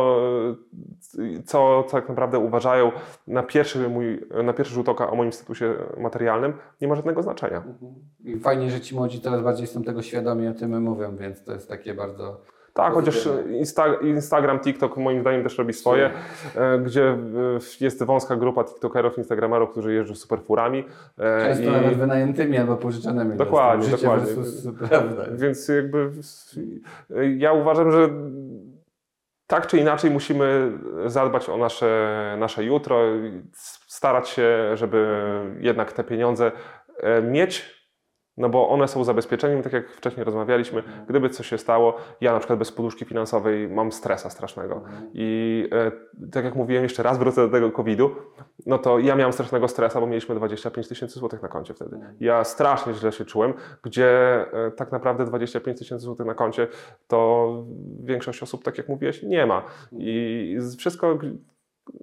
co tak naprawdę uważają na pierwszy rzut oka o moim statusie materialnym, nie ma żadnego znaczenia. I fajnie, że ci młodzi coraz bardziej są tego świadomi, o tym mówią, więc to jest takie bardzo... Tak, chociaż Instagram, TikTok moim zdaniem też robi swoje, gdzie jest wąska grupa TikTokerów, Instagramerów, którzy jeżdżą super furami. Często nawet wynajętymi albo pożyczonymi. Dokładnie. Więc jakby ja uważam, że tak czy inaczej musimy zadbać o nasze jutro, starać się, żeby jednak te pieniądze mieć, no bo one są zabezpieczeniem, tak jak wcześniej rozmawialiśmy, gdyby coś się stało, ja na przykład bez poduszki finansowej mam stresa strasznego i tak jak mówiłem, jeszcze raz wrócę do tego COVID-u, no to ja miałem strasznego stresa, bo mieliśmy 25 000 złotych na koncie wtedy. Ja strasznie źle się czułem, gdzie tak naprawdę 25 000 złotych na koncie to większość osób, tak jak mówiłeś, nie ma i wszystko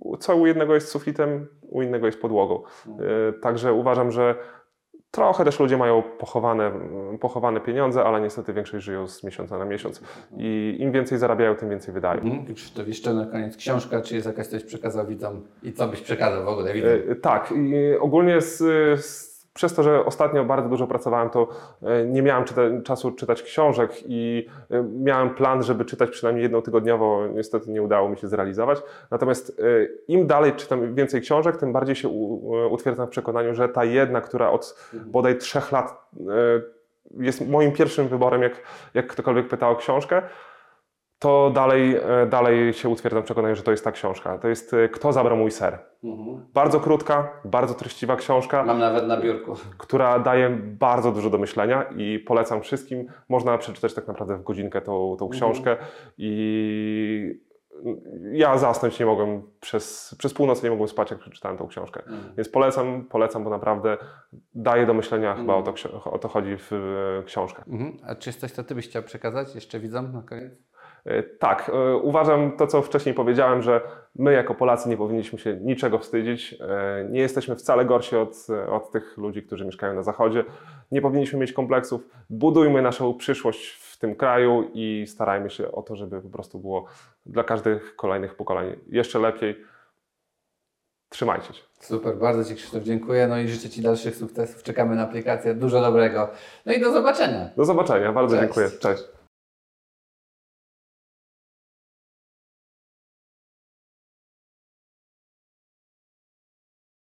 co u jednego jest sufitem, u innego jest podłogą. Także uważam, że trochę też ludzie mają pochowane pieniądze, ale niestety większość żyją z miesiąca na miesiąc. I im więcej zarabiają, tym więcej wydają. To jeszcze na koniec książka, czy jest jakaś coś przekazał widzom i co byś przekazał w ogóle widzom? Tak, i ogólnie przez to, że ostatnio bardzo dużo pracowałem, to nie miałem czasu czytać książek i miałem plan, żeby czytać przynajmniej jedną tygodniowo. Niestety nie udało mi się zrealizować. Natomiast im dalej czytam więcej książek, tym bardziej się utwierdzam w przekonaniu, że ta jedna, która od bodaj 3 lat jest moim pierwszym wyborem, jak ktokolwiek pytał o książkę, to dalej się utwierdzam w przekonaniu, że to jest ta książka. To jest Kto zabrał mój ser. Bardzo krótka, bardzo treściwa książka. Mam nawet na biurku. Która daje bardzo dużo do myślenia i polecam wszystkim. Można przeczytać tak naprawdę w godzinkę tą książkę i ja zasnąć nie mogłem, przez północ nie mogłem spać, jak przeczytałem tą książkę. Więc polecam, bo naprawdę daje do myślenia, chyba o to chodzi w książkach. A czy jest coś, co Ty byś chciał przekazać jeszcze widzom na koniec? Tak, uważam to, co wcześniej powiedziałem, że my jako Polacy nie powinniśmy się niczego wstydzić. Nie jesteśmy wcale gorsi od tych ludzi, którzy mieszkają na Zachodzie. Nie powinniśmy mieć kompleksów. Budujmy naszą przyszłość w tym kraju i starajmy się o to, żeby po prostu było dla każdych kolejnych pokoleń jeszcze lepiej. Trzymajcie się. Super, bardzo Ci Krzysztof dziękuję. No i życzę Ci dalszych sukcesów. Czekamy na aplikację. Dużo dobrego. No i do zobaczenia. Do zobaczenia. Bardzo Cześć. dziękuję. Cześć.